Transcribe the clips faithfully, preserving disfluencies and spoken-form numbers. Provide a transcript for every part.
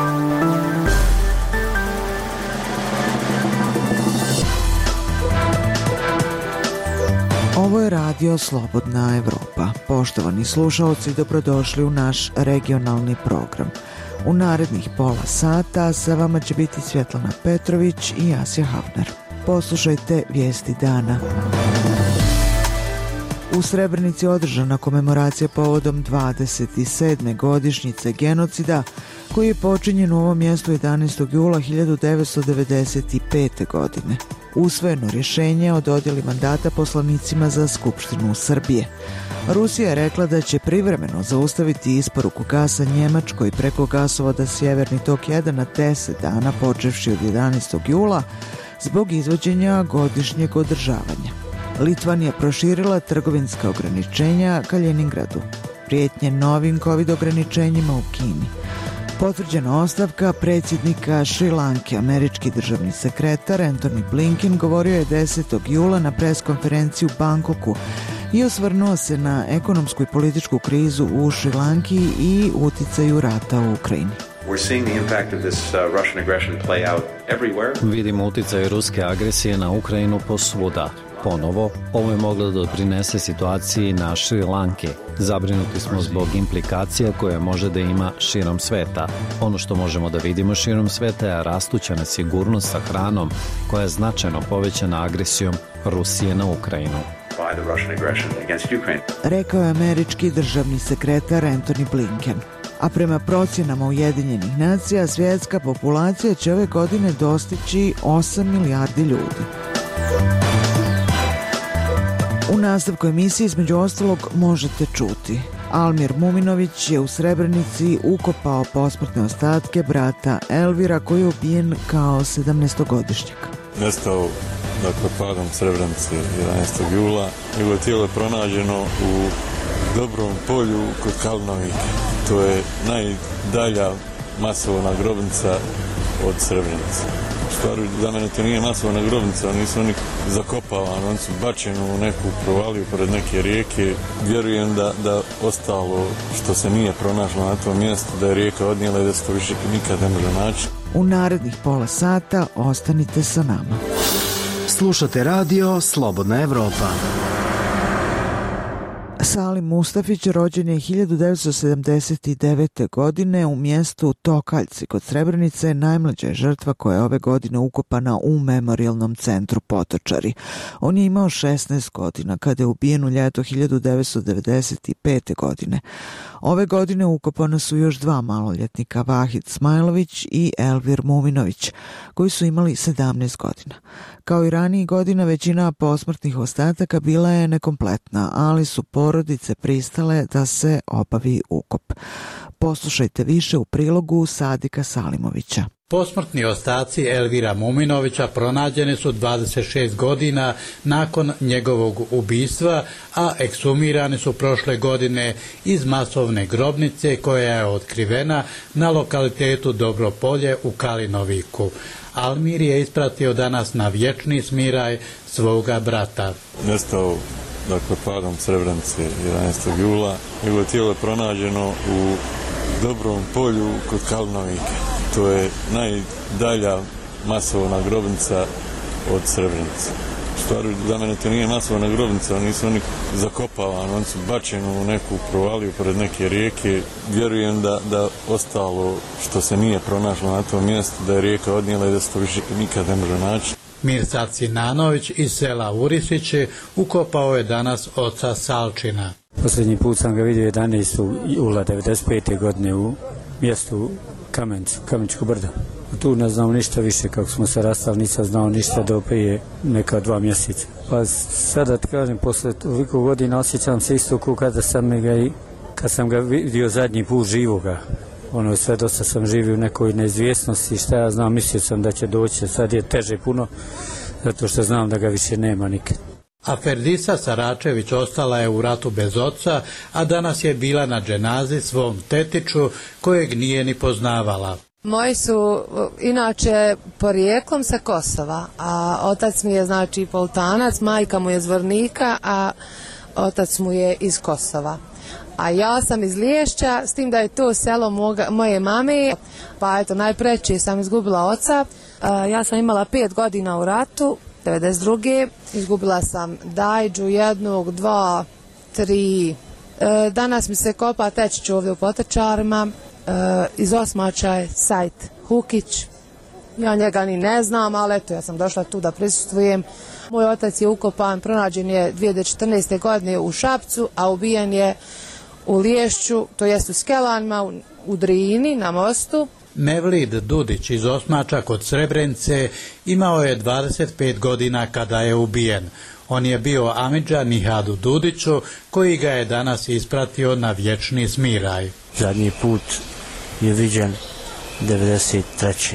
Ovo je radio Slobodna Evropa. Poštovani slušaoci, dobrodošli u naš regionalni program. U narednih pola sata sa vama će biti Svjetlana Petrović i Asja Havner. Poslušajte vijesti dana. U Srebrenici održana komemoracija povodom dvadeset sedme godišnjice genocida koji je počinjen u ovom mjestu jedanaestog jula hiljadu devetsto devedeset pete. godine. Usvojeno rješenje o dodjeli mandata poslanicima za Skupštinu Srbije. Rusija je rekla da će privremeno zaustaviti isporuku gasa Njemačkoj preko gasovoda Sjeverni tok jedan na deset dana počevši od jedanaestog jula zbog izvođenja godišnjeg održavanja. Litvanija proširila trgovinska ograničenja ka Ljeningradu. Prijetnje novim covid ograničenjima u Kini. Potvrđena ostavka predsjednika Šri Lanke. Američki državni sekretar Antony Blinken govorio je desetog jula na preskonferenciji u Bangkoku i osvrnuo se na ekonomsku i političku krizu u Šri Lanki i uticaju rata u Ukrajini. Vidimo uticaj ruske agresije na Ukrajinu posvuda. Ponovo, ovo je moglo da doprinese situaciji na Šri Lanki. Zabrinuti smo zbog implikacija koje može da ima širom sveta. Ono što možemo da vidimo širom sveta je rastuća nesigurnost sa hranom koja je značajno povećana agresijom Rusije na Ukrajinu. Rekao je američki državni sekretar Antony Blinken. A prema procjenama Ujedinjenih nacija, svjetska populacija će ove godine dostići osam milijardi ljudi. U nastavku emisije između ostalog možete čuti. Almir Muminović je u Srebrenici ukopao posmrtne ostatke brata Elvira koji je ubijen kao sedamnaestogodišnjak. Nestao, dakle, padom Srebrenice jedanaestog jula. Njegovo tijelo je pronađeno u Dobrom polju kod Kalinovike. To je najdalja masovna grobnica od Srebrenice. Stvari, za mene to nije masovna grobnica, nisu oni zakopavani, oni su bačeni u neku provaliju pored neke rijeke. Vjerujem da, da ostalo što se nije pronašlo na tom mjestu, da je rijeka odnijela i da se to više nikad ne može naći. U narednih pola sata ostanite sa nama. Slušate radio Slobodna Evropa. Salim Mustafić rođen je hiljadu devetsto sedamdeset devete. godine u mjestu Tokaljci kod Srebrenice, najmlađa je žrtva koja je ove godine ukopana u memorijalnom centru Potočari. On je imao šesnaest godina kada je ubijen u ljeto hiljadu devetsto devedeset pete. godine. Ove godine ukopana su još dva maloljetnika, Vahid Smajlović i Elvir Muminović, koji su imali sedamnaest godina. Kao i ranijih godina, većina posmrtnih ostataka bila je nekompletna, ali su porodice pristale da se obavi ukop. Poslušajte više u prilogu Sadika Salimovića. Posmrtni ostaci Elvira Muminovića pronađeni su dvadeset šest godina nakon njegovog ubistva, a ekshumirani su prošle godine iz masovne grobnice koja je otkrivena na lokalitetu Dobro polje u Kalinoviku. Almir je ispratio danas na vječni smiraj svoga brata. Nestao, dakle, padom Srebrenice jedanaestog jula. Njegovo tijelo je pronađeno u Dobrom polju kod Kalinovike. To je najdalja masovna grobnica od Srebrenice. Stvari, za mene to nije masovna grobnica, nisu oni zakopavani, oni su bačeni u neku provaliju pored neke rijeke. Vjerujem da, da ostalo što se nije pronašlo na tom mjestu, da je rijeka odnijela i da se to više nikad ne može naći. Mirsad Sinanović iz sela Urisići ukopao je danas oca Salčina. Posljednji put sam ga vidio jedanaestog jula devedeset pete. godine u mjestu Kamencu, Kameničko brdo. Tu ne znam ništa više, kako smo se rastali, nisam znao ništa do prije neka dva mjeseca. Pa sada ti kažem, posle toliko godina osjećam se isto kao kada sam ga, i, kad sam ga vidio zadnji put živoga. Ono, sve dosta sam živio u nekoj neizvjesnosti, šta ja znam, mislio sam da će doći, sad je teže puno, zato što znam da ga više nema nikad. A Ferdisa Saračević ostala je u ratu bez oca, a danas je bila na dženazi svom tetiću kojeg nije ni poznavala. Moji su inače porijeklom sa Kosova, a otac mi je znači Poltanac, majka mu je Zvornika, a otac mu je iz Kosova. A ja sam iz Liješća, s tim da je to selo moga, moje mame, pa eto, najpreće sam izgubila oca. Ja sam imala pet godina u ratu, devedeset druge Izgubila sam dajđu jednog, dva, tri. Danas mi se kopa tečić ovdje u Potočarima. Iz Osmača je Sajt Hukić. Ja njega ni ne znam, ali eto, ja sam došla tu da prisustvujem. Moj otac je ukopan, pronađen je dvije hiljade četrnaeste. godine u Šapcu, a ubijen je u Liješću, to jest u Skelanima, u, u Drini, na mostu. Mevlid Dudić iz Osmača kod Srebrenice imao je dvadeset pet godina kada je ubijen. On je bio amidža Nihadu Dudiću, koji ga je danas ispratio na vječni smiraj. Zadnji put je viđen devedeset treće.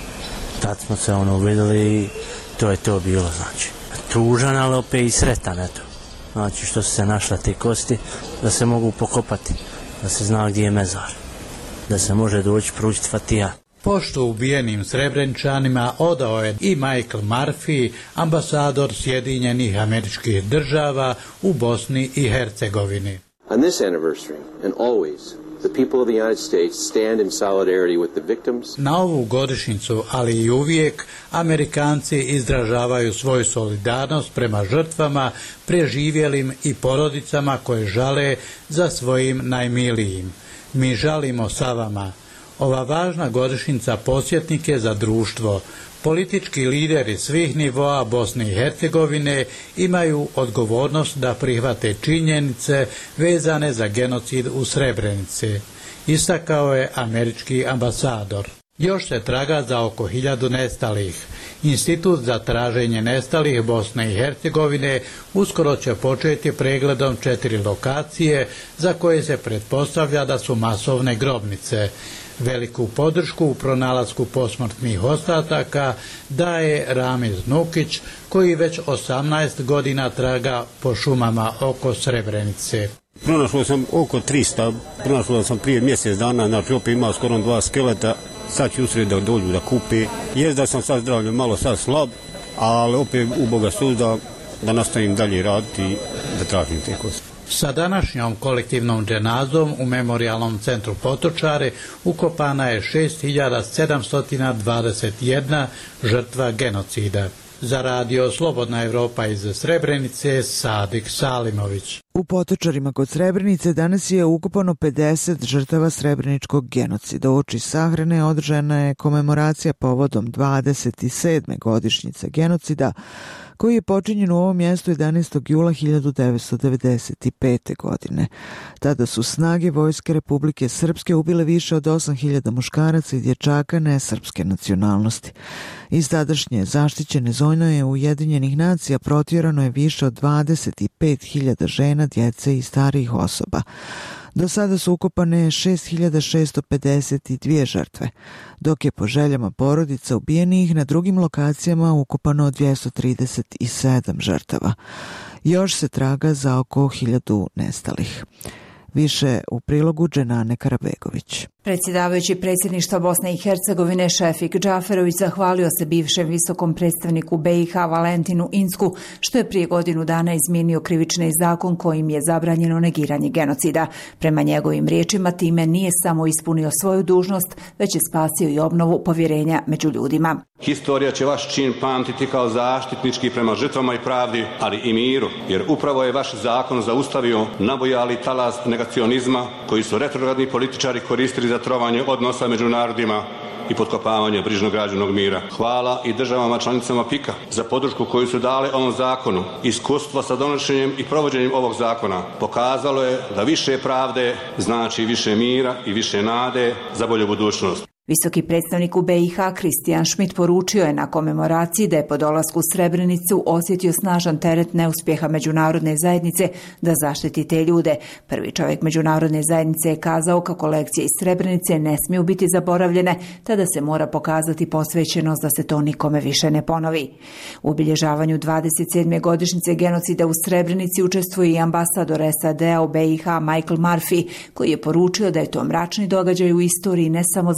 Tad smo se ono vidjeli i to je to bilo, znači. Tužan, ali opet i sretan, eto. Znači što su se našla te kosti, da se mogu pokopati, da se zna gdje je mezar, da se može doći pručiti fatija. Poštu ubijenim Srebreničanima odao je i Michael Murphy, ambasador Sjedinjenih Američkih Država u Bosni i Hercegovini. On this anniversary and always, the people of the United States stand in solidarity with the victims. Na ovu godišnjicu, ali i uvijek, Amerikanci izražavaju svoju solidarnost prema žrtvama, preživjelim i porodicama koje žale za svojim najmilijim. Mi žalimo sa vama. Ova važna godišnjica podsjetnik je za društvo. Politički lideri svih nivoa Bosne i Hercegovine imaju odgovornost da prihvate činjenice vezane za genocid u Srebrenici, istakao je američki ambasador. Još se traga za oko hiljadu nestalih. Institut za traženje nestalih Bosne i Hercegovine uskoro će početi pregledom četiri lokacije za koje se pretpostavlja da su masovne grobnice. Veliku podršku u pronalasku posmrtnih ostataka daje Ramiz Nukić, koji već osamnaest godina traga po šumama oko Srebrenice. Pronašao sam oko trista, pronašao sam prije mjesec dana, znači opet imao skoro dva skeleta, sad ću usred da dođu da kupi. Jest da sam sad zdravljen malo sad slab, ali opet u Boga suda da nastavim dalje raditi i da tražim te kosti. Sa današnjom kolektivnom dženazom u Memorijalnom centru Potočare ukopana je šest hiljada sedamsto dvadeset jedna žrtva genocida. Za radio Slobodna Evropa iz Srebrenice, Sadik Salimović. U Potočarima kod Srebrenice danas je ukopano pedeset žrtava srebreničkog genocida. Uoči sahrane održana je komemoracija povodom dvadeset sedme godišnjice genocida, koji je počinjen u ovom mjestu jedanaestog jula hiljadu devetsto devedeset pete. godine. Tada su snage Vojske Republike Srpske ubile više od osam hiljada muškaraca i dječaka nesrpske nacionalnosti. Iz tadašnje zaštićene zone Ujedinjenih nacija protjerano je više od dvadeset pet hiljada žena, djece i starijih osoba. Do sada su ukopane šest hiljada šesto pedeset dvije žrtve, dok je po željama porodica ubijenih na drugim lokacijama ukopano dvjesto trideset sedam žrtava. Još se traga za oko hiljadu nestalih. Više u prilogu Dženane Karabegović. Predsjedavajući predsjedništva Bosne i Hercegovine Šefik Džaferović zahvalio se bivšem visokom predstavniku be i ha Valentinu Insku što je prije godinu dana izmijenio krivični zakon kojim je zabranjeno negiranje genocida. Prema njegovim riječima time nije samo ispunio svoju dužnost, već je spasio i obnovu povjerenja među ljudima. Historija će vaš čin pamtiti kao zaštitnički prema žrtvama i pravdi, ali i miru, jer upravo je vaš zakon zaustavio nabojali talas negacionizma koji su retrogradni političari koristili za trovanje odnosa među narodima i potkopavanje brižnog građanog mira. Hvala i državama članicama pika za podršku koju su dale ovom zakonu. Iskustvo sa donošenjem i provođenjem ovog zakona pokazalo je da više pravde znači više mira i više nade za bolju budućnost. Visoki predstavnik u be i ha Kristijan Schmidt poručio je na komemoraciji da je po dolasku u Srebrenicu osjetio snažan teret neuspjeha međunarodne zajednice da zaštiti te ljude. Prvi čovjek međunarodne zajednice je kazao kako lekcije iz Srebrenice ne smiju biti zaboravljene, tada se mora pokazati posvećenost da se to nikome više ne ponovi. U obilježavanju dvadeset sedme godišnjice genocida u Srebrenici učestvuje i ambasador es a de a u be i ha Michael Murphy, koji je poručio da je to mračni događaj u istoriji ne samo za be i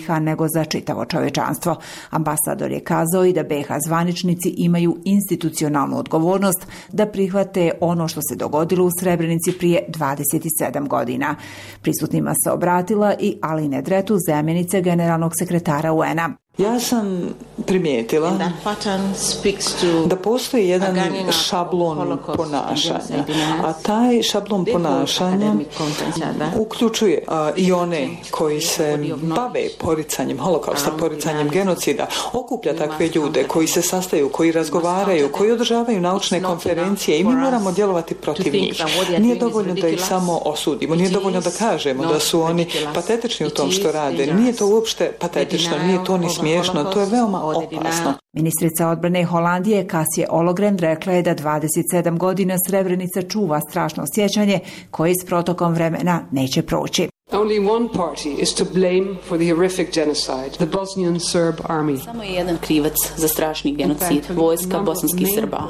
ha nego za čitavo čovečanstvo. Ambasador je kazao i da be ha zvaničnici imaju institucionalnu odgovornost da prihvate ono što se dogodilo u Srebrenici prije dvadeset sedam godina. Prisutnima se obratila i Aline Dretu, zamjenice generalnog sekretara U N A. Ja sam primijetila da postoji jedan šablon ponašanja, a taj šablon ponašanja uključuje a, i one koji se bave poricanjem holokausta, poricanjem genocida, okuplja takve ljude koji se sastaju, koji razgovaraju, koji održavaju naučne konferencije i mi moramo djelovati protiv njih. Nije dovoljno da ih samo osudimo, nije dovoljno da kažemo da su oni patetični u tom što rade. Nije to uopšte patetično, nije to ni smiješno, to je veoma opasno. Ministrica odbrane Holandije Kasije Ologren rekla je da dvadeset sedam godina Srebrenica čuva strašno sjećanje koje s protokom vremena neće proći. Only one party is to blame for the horrific genocide, the Bosnian Serb army. Samo je jedan krivac za strašni genocid, vojska bosanskih Srba.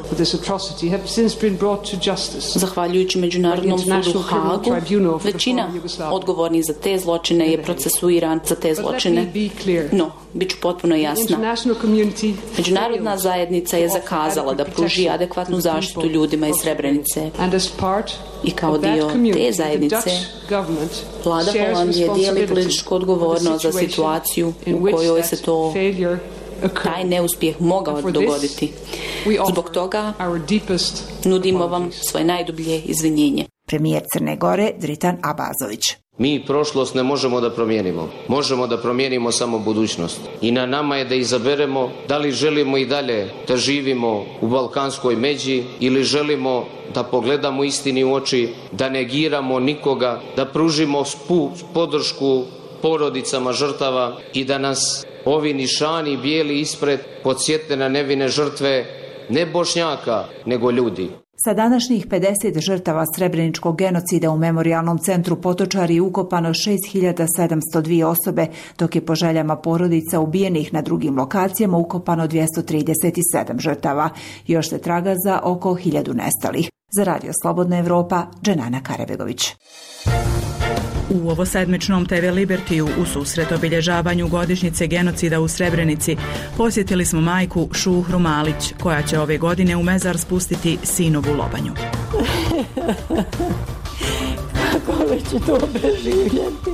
Zahvaljujući Međunarodnom sudu u Hagu, većina odgovornih za te zločine je procesuiran za te zločine. No, bit ću potpuno jasna. Međunarodna zajednica je zakazala da pruži adekvatnu zaštitu ljudima iz Srebrenice. I kao dio te zajednice, vlada Holandije dijeli političku odgovornost za situaciju u kojoj se to taj neuspjeh mogao dogoditi. Zbog toga nudimo vam svoje najdublje izvinjenje. Premijer Crne Gore Dritan Abazović. Mi prošlost ne možemo da promijenimo. Možemo da promijenimo samo budućnost. I na nama je da izaberemo da li želimo i dalje da živimo u balkanskoj međi ili želimo da pogledamo istini u oči, da negiramo nikoga, da pružimo spu, podršku porodicama žrtava i da nas ovi nišani bijeli ispred podsjete na nevine žrtve ne Bošnjaka, nego ljudi. Sa današnjih pedeset žrtava srebreničkog genocida u Memorijalnom centru Potočari ukopano šest hiljada sedamsto dvije osobe, dok je po željama porodica ubijenih na drugim lokacijama ukopano dvjesto trideset sedam žrtava. Još se traga za oko hiljadu nestalih. Za Radio Slobodna Evropa, Dženana Karebegović. U ovosedmičnom te ve Libertiju u susret obilježavanju godišnjice genocida u Srebrenici posjetili smo majku Šuhru Malić, koja će ove godine u mezar spustiti sinovu lobanju. Kako li ću to preživjeti?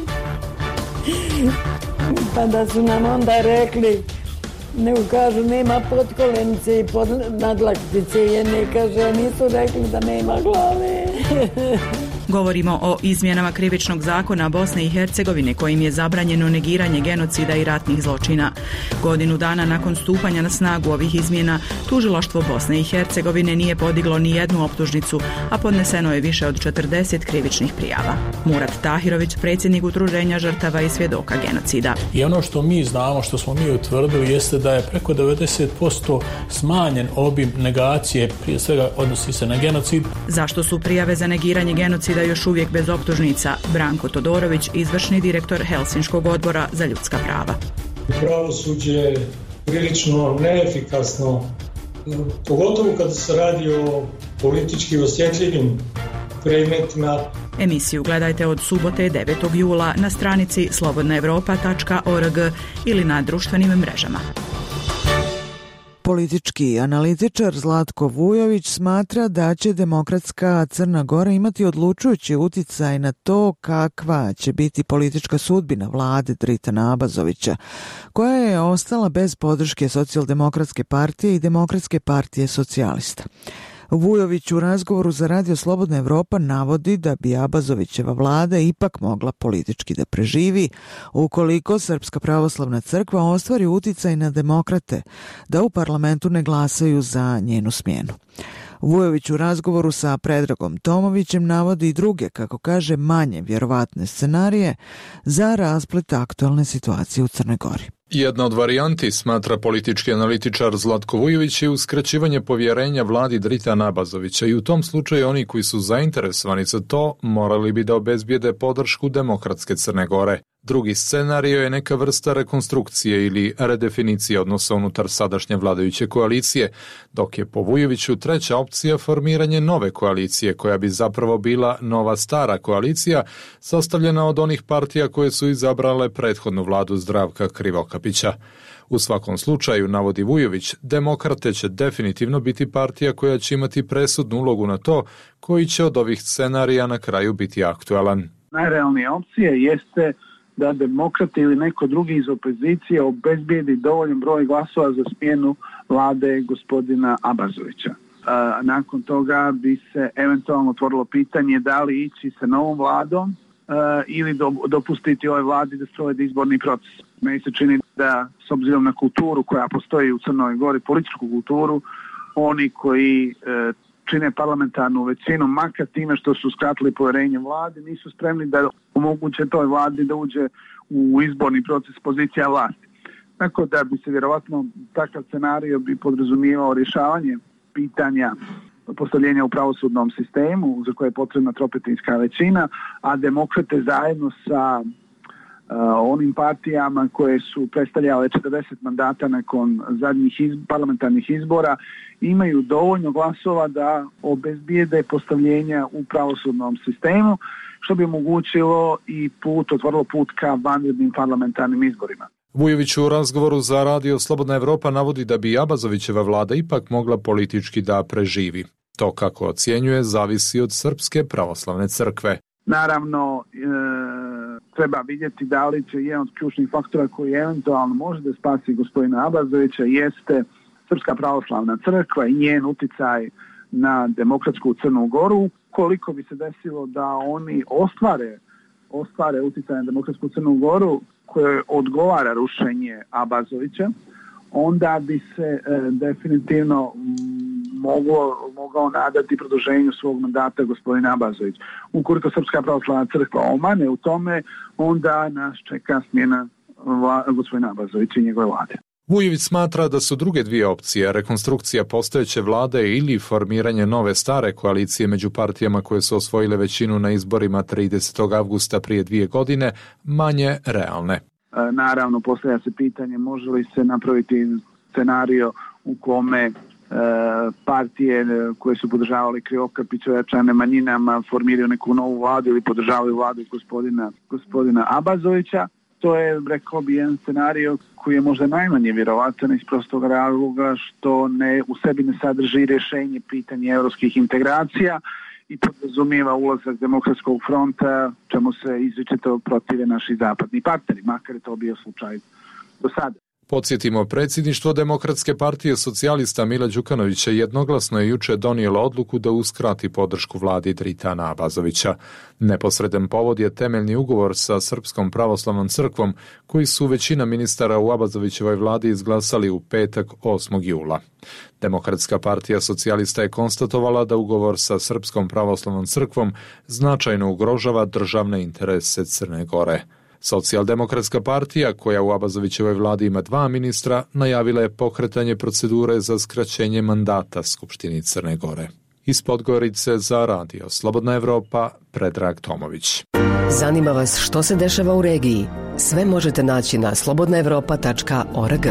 Pa da su nam onda rekli, ne kažu nema potkolenice i pod nadlaktice, jer ne kaže, nisu rekli da nema glave. Govorimo o izmjenama krivičnog zakona Bosne i Hercegovine kojim je zabranjeno negiranje genocida i ratnih zločina. Godinu dana nakon stupanja na snagu ovih izmjena, tužilaštvo Bosne i Hercegovine nije podiglo ni jednu optužnicu, a podneseno je više od četrdeset krivičnih prijava. Murat Tahirović, predsjednik Udruženja žrtava i svjedoka genocida. I ono što mi znamo, što smo mi utvrdili, jeste da je preko devedeset posto smanjen obim negacije, prije svega odnosi se na genocid. Zašto su prijave za negiranje genocida još uvijek bez optužnica? Branko Todorović, izvršni direktor Helsinškog odbora za ljudska prava. Pravosuđe je prilično neefikasno, pogotovo kada se radi o politički osjetljivim predmetima. Emisiju gledajte od subote devetog jula na stranici slobodna evropa tačka org ili na društvenim mrežama. Politički analitičar Zlatko Vujović smatra da će demokratska Crna Gora imati odlučujući uticaj na to kakva će biti politička sudbina vlade Dritana Abazovića, koja je ostala bez podrške Socijaldemokratske partije i Demokratske partije socijalista. Vujović u razgovoru za Radio Slobodna Evropa navodi da bi Abazovićeva vlada ipak mogla politički da preživi ukoliko Srpska pravoslavna crkva ostvari uticaj na demokrate da u parlamentu ne glasaju za njenu smjenu. Vujović u razgovoru sa Predragom Tomovićem navodi i druge, kako kaže, manje vjerovatne scenarije za rasplet aktualne situacije u Crnoj Gori. Jedna od varijanti, smatra politički analitičar Zlatko Vujović, je uskraćivanje povjerenja vladi Dritana Abazovića i u tom slučaju oni koji su zainteresovani za to morali bi da obezbijede podršku demokratske Crne Gore. Drugi scenario je neka vrsta rekonstrukcije ili redefinicije odnosa unutar sadašnje vladajuće koalicije, dok je po Vujoviću treća opcija formiranje nove koalicije koja bi zapravo bila nova stara koalicija sastavljena od onih partija koje su izabrale prethodnu vladu Zdravka Krivokapića. U svakom slučaju, navodi Vujović, Demokrate će definitivno biti partija koja će imati presudnu ulogu na to koji će od ovih scenarija na kraju biti aktualan. Najrealnija opcija jeste da Demokrate ili neko drugi iz opozicije obezbijedi dovoljan broj glasova za smjenu vlade gospodina Abazovića. A nakon toga bi se eventualno otvorilo pitanje da li ići sa novom vladom a, ili do, dopustiti ovoj vladi da sprovede izborni proces. Meni se čini da, s obzirom na kulturu koja postoji u Crnoj Gori, političku kulturu, oni koji e, čine parlamentarnu većinu, makar time što su skratili povjerenje vladi, nisu spremni da omoguće toj vladi da uđe u izborni proces pozicija vlasti. Tako da bi se vjerovatno takav scenario bi podrazumijevao rješavanje pitanja postavljenja u pravosudnom sistemu za koje je potrebna tropetinska većina, a Demokrate zajedno sa Uh, onim partijama koje su predstavljale četrdeset mandata nakon zadnjih iz, parlamentarnih izbora imaju dovoljno glasova da obezbijede postavljenja u pravosudnom sistemu, što bi omogućilo i put, otvorilo put ka vanrednim parlamentarnim izborima. Vujović u razgovoru za radio Slobodna Evropa navodi da bi Abazovićeva vlada ipak mogla politički da preživi. To, kako ocjenjuje, zavisi od Srpske pravoslavne crkve. Naravno, e, treba vidjeti da li će jedan od ključnih faktora koji eventualno može da spasi gospodina Abazovića jeste Srpska pravoslavna crkva i njen uticaj na demokratsku Crnu Goru. Koliko bi se desilo da oni ostvare, ostvare uticaj na demokratsku Crnu Goru koje odgovara rušenje Abazovića, onda bi se e, definitivno moglo, mogao nadati produženju svog mandata gospodina Abazović. Ukoliko Srpska pravoslavna crkva omane u tome, onda nas čeka smjena vla, gospodina Abazovića i njegove vlade. Vujović smatra da su druge dvije opcije, rekonstrukcija postojeće vlade ili formiranje nove stare koalicije među partijama koje su osvojile većinu na izborima tridesetog avgusta prije dvije godine, manje realne. Naravno, postavlja se pitanje može li se napraviti scenario u kome e, partije koje su podržavali Krivokapića ojačane manjinama formiraju neku novu vladu ili podržavaju vladu gospodina, gospodina Abazovića. To je, rekao bi, jedan scenario koji je možda najmanje vjerovatan iz prostog razloga što ne, u sebi ne sadrži rješenje pitanja evropskih integracija i podrazumijeva ulazak Demokratskog fronta, čemu se izričito protive naši zapadni partneri, makar je to bio slučaj do sada. Podsjetimo, predsjedništvo Demokratske partije socijalista Mila Đukanovića jednoglasno je juče donijelo odluku da uskrati podršku vladi Dritana Abazovića. Neposredan povod je temeljni ugovor sa Srpskom pravoslavnom crkvom, koji su većina ministara u Abazovićevoj vladi izglasali u petak osmog jula. Demokratska partija socijalista je konstatovala da ugovor sa Srpskom pravoslavnom crkvom značajno ugrožava državne interese Crne Gore. Socijaldemokratska partija, koja u Abazovićevoj vladi ima dva ministra, najavila je pokretanje procedure za skraćenje mandata Skupštini Crne Gore. Iz Podgorice za radio Slobodna Evropa, Predrag Tomović. Zanima vas što se dešava u regiji? Sve možete naći na slobodna evropa tačka org.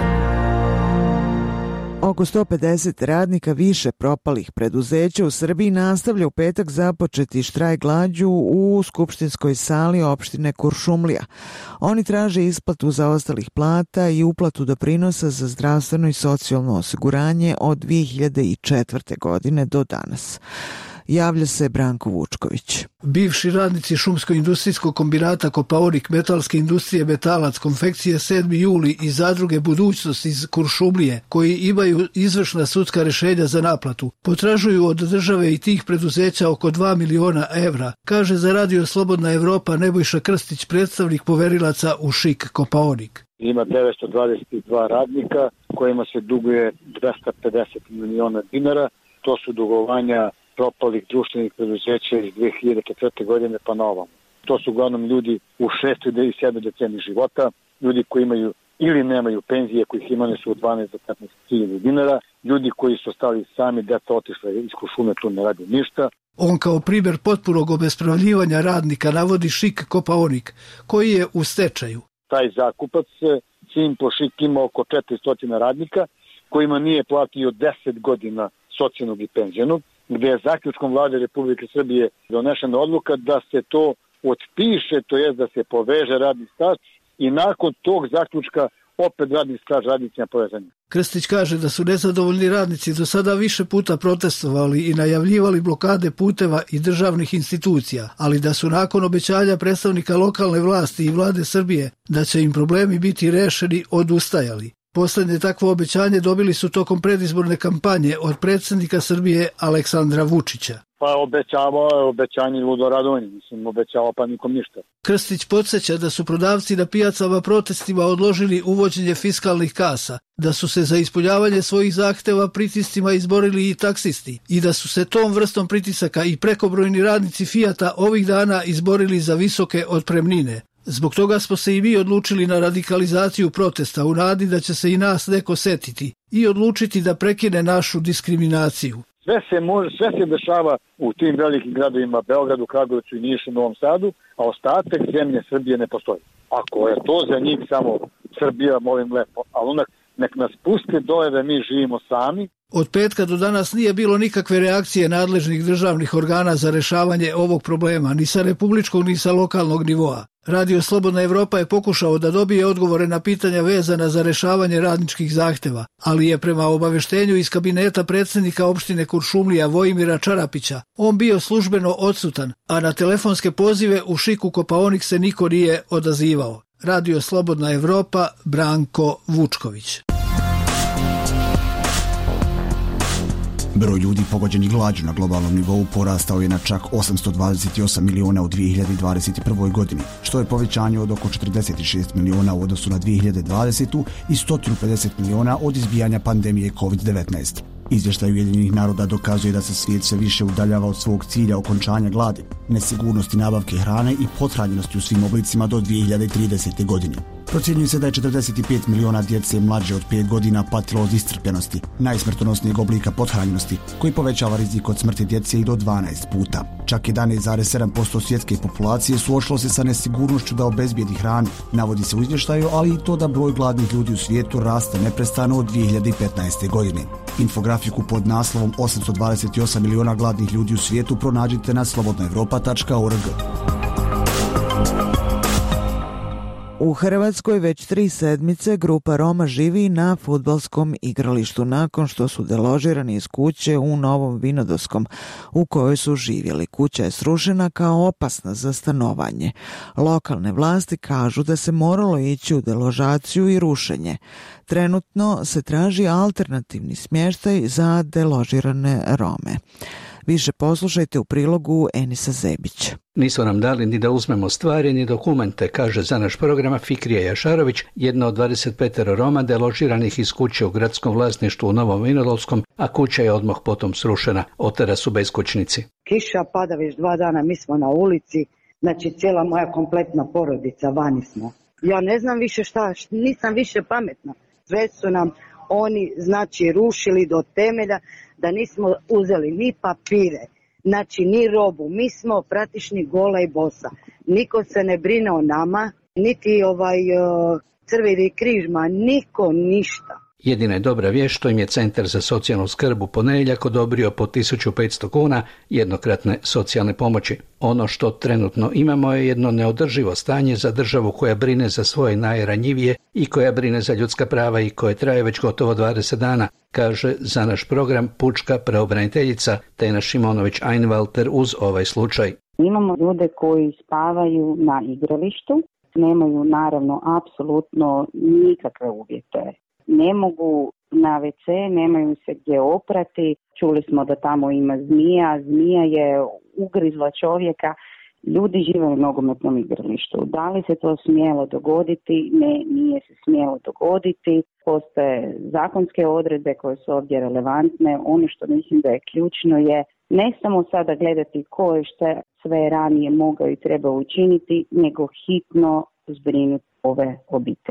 Oko sto pedeset radnika više propalih preduzeća u Srbiji nastavlja u petak započeti štrajk glađu u skupštinskoj sali opštine Kuršumlija. Oni traže isplatu zaostalih plata i uplatu doprinosa za zdravstveno i socijalno osiguranje od dvije hiljade četvrte. godine do danas. Javlja se Branko Vučković. Bivši radnici šumsko-industrijskog kombinata Kopaonik, metalske industrije Metalac, konfekcije sedmi juli i zadruge Budućnost iz Kuršumlije, koji imaju izvršna sudska rješenja za naplatu, potražuju od države i tih preduzeća oko dva miliona evra, kaže za radio Slobodna Evropa Nebojša Krstić, predstavnik poverilaca u ŠIK Kopaonik. Ima devetsto dvadeset dva radnika kojima se duguje dvesta pedeset miliona dinara. To su dugovanja propalih društvenih preduzeća iz dvije hiljade četvrte. godine pa na ovom. To su uglavnom ljudi u šestoj i sedmoj deceniji života, ljudi koji imaju ili nemaju penzije, kojih imane su od dvanaest do petnaest hiljada dinara, ljudi koji su ostali sami, deca otišla iz Kuršumlije, tu ne radi ništa. On kao primjer potpunog obespravljivanja radnika navodi Šik Kopaonik, koji je u stečaju. Taj zakupac Simpo Šik ima oko četiristo radnika kojima nije platio deset godina socijalnog i penzionog, gdje je zaključkom vlade Republike Srbije donešena odluka da se to otpiše, to je da se poveže radni staž i nakon tog zaključka opet radni staž radnicima povezanja. Krstić kaže da su nezadovoljni radnici do sada više puta protestovali i najavljivali blokade puteva i državnih institucija, ali da su nakon obećanja predstavnika lokalne vlasti i vlade Srbije da će im problemi biti rešeni odustajali. Posljednje takvo obećanje dobili su tokom predizborne kampanje od predsjednika Srbije Aleksandra Vučića. Pa obećavao je obećanje ludo radovanje, mislim, obećavao pa nikom ništa. Krstić podsjeća da su prodavci na pijacama protestima odložili uvođenje fiskalnih kasa, da su se za ispunjavanje svojih zahteva pritiscima izborili i taksisti i da su se tom vrstom pritisaka i prekobrojni radnici Fijata ovih dana izborili za visoke otpremnine. Zbog toga smo se i mi odlučili na radikalizaciju protesta u nadi da će se i nas neko setiti i odlučiti da prekine našu diskriminaciju. Sve se, može, sve se dešava u tim velikim gradovima, Beogradu, Kragujevcu i Nišu, Novom Sadu, a ostatak zemlje Srbije ne postoji. Ako je to za njih samo Srbija, molim lepo, ali onak nek nas puste dole da mi živimo sami. Od petka do danas nije bilo nikakve reakcije nadležnih državnih organa za rešavanje ovog problema, ni sa republičkog ni sa lokalnog nivoa. Radio Slobodna Evropa je pokušao da dobije odgovore na pitanja vezana za rešavanje radničkih zahteva, ali je prema obaveštenju iz kabineta predsjednika opštine Kuršumlija Vojimira Čarapića on bio službeno odsutan, a na telefonske pozive u Šiku Kopaonik se niko nije odazivao. Radio Slobodna Evropa, Branko Vučković. Broj ljudi pogođenih glađu na globalnom nivou porastao je na čak osamsto dvadeset osam miliona u dvije hiljade dvadeset prvoj. godini, što je povećanje od oko četrdeset šest miliona u odnosu na dvije hiljade dvadesete. i sto pedeset miliona od izbijanja pandemije kovid devetnaest. Izvještaj Ujedinjenih naroda dokazuje da se svijet sve više udaljava od svog cilja okončanja gladi, nesigurnosti nabavke hrane i pothranjenosti u svim oblicima do dvije hiljade tridesete. godine. Procjenjuje se da je četrdeset pet miliona djece mlađe od pet godina patilo od iscrpljenosti, najsmrtonosnijeg oblika pothranjenosti, koji povećava rizik od smrti djece i do dvanaest puta. Čak jedanaest zarez sedam posto svjetske populacije suočilo se sa nesigurnošću da obezbijedi hranu, navodi se u izvještaju, ali i to da broj gladnih ljudi u svijetu raste neprestano od dvije hiljade petnaeste. godine. Infografiku pod naslovom osamsto dvadeset osam miliona gladnih ljudi u svijetu pronađite na slobodna evropa tačka org. U Hrvatskoj već tri sedmice grupa Roma živi na fudbalskom igralištu nakon što su deložirani iz kuće u Novom Vinodolskom u kojoj su živjeli. Kuća je srušena kao opasna za stanovanje. Lokalne vlasti kažu da se moralo ići u deložaciju i rušenje. Trenutno se traži alternativni smještaj za deložirane Rome. Više poslušajte u prilogu Enisa Zebić. Nisu nam dali ni da uzmemo stvari ni dokumente, kaže za naš program Fikrija Jašarović, jedna od dvadeset pet Roma deložiranih iz kuće u gradskom vlasništvu u Novom Vinodolskom, a kuća je odmah potom srušena. Otera su beskućnici. Kiša pada već dva dana, mi smo na ulici, znači cijela moja kompletna porodica, vani smo. Ja ne znam više šta, nisam više pametna. Sve su nam oni znači rušili do temelja, da nismo uzeli ni papire, znači ni robu, mi smo praktični gola i bosa. Niko se ne brine o nama, niti ovaj uh, Crveni križ, ma niko ništa. Jedina je dobra vijest što im je Centar za socijalnu skrb u ponedjeljak odobrio po tisuću petsto kuna jednokratne socijalne pomoći. Ono što trenutno imamo je jedno neodrživo stanje za državu koja brine za svoje najranjivije i koja brine za ljudska prava i koje traje već gotovo dvadeset dana, kaže za naš program pučka pravobraniteljica Tena Šimonović-Einwalter uz ovaj slučaj. Imamo ljude koji spavaju na igralištu, nemaju naravno apsolutno nikakve uvjete. Ne mogu na ve ce, nemaju se gdje oprati. Čuli smo da tamo ima zmija, zmija je ugrizla čovjeka. Ljudi žive u nogometnom igralištu. Da li se to smjelo dogoditi? Ne, nije se smjelo dogoditi. Postoje zakonske odredbe koje su ovdje relevantne. Ono što mislim da je ključno je ne samo sada gledati ko je što sve ranije mogao i trebao učiniti, nego hitno zbrinuti ove obitelji.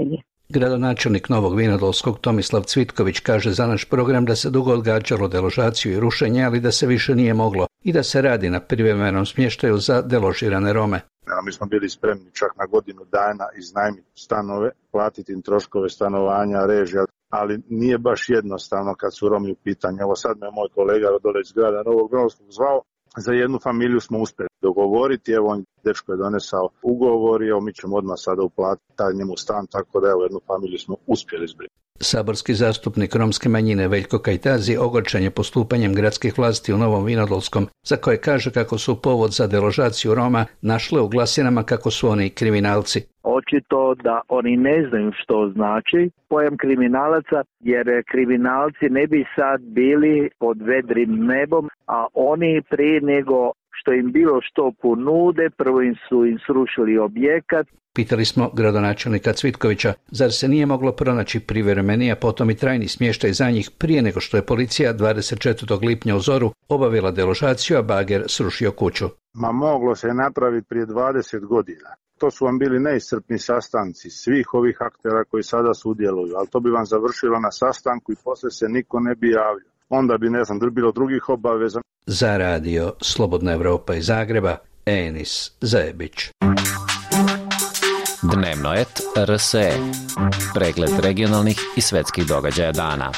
Gradonačelnik Novog Vinodolskog Tomislav Cvitković kaže za naš program da se dugo odgađalo deložaciju i rušenje, ali da se više nije moglo i da se radi na privremenom smještaju za deložirane Rome. Mi smo bili spremni čak na godinu dana iznajmiti stanove, platiti im troškove stanovanja, režija, ali nije baš jednostavno kad su Romi u pitanju. Evo sad me moj kolega dole iz grada Novog Vinodolskog zvao, za jednu familiju smo uspjeli dogovoriti, evo on dečko je donesao ugovor i evo mi ćemo odmah sada uplatiti taj njemu stan, tako da evo jednu familiju smo uspjeli zbrinuti. Saborski zastupnik romske manjine Veljko Kajtazi ogorčen je postupanjem gradskih vlasti u Novom Vinodolskom, za koje kaže kako su povod za deložaciju Roma našle u glasinama kako su oni kriminalci. Očito da oni ne znaju što znači pojam kriminalaca, jer kriminalci ne bi sad bili pod vedrim nebom, a oni prije nego što im bilo što ponude, prvo im su im srušili objekat. Pitali smo gradonačelnika Cvitkovića, zar se nije moglo pronaći privremeni, a potom i trajni smještaj za njih prije nego što je policija dvadeset četvrtog lipnja u zoru obavila deložaciju, a bager srušio kuću. Ma moglo se napraviti prije dvadeset godina. To su vam bili neiscrpni sastanci svih ovih aktera koji sada sudjeluju, ali to bi vam završilo na sastanku i poslije se niko ne bi javljao. Onda bi, ne znam, bilo drugih obaveza. Za radio Slobodna Evropa iz Zagreba, Enis Zajebić. Dnevno et R S E. Pregled regionalnih i svetskih događaja dana.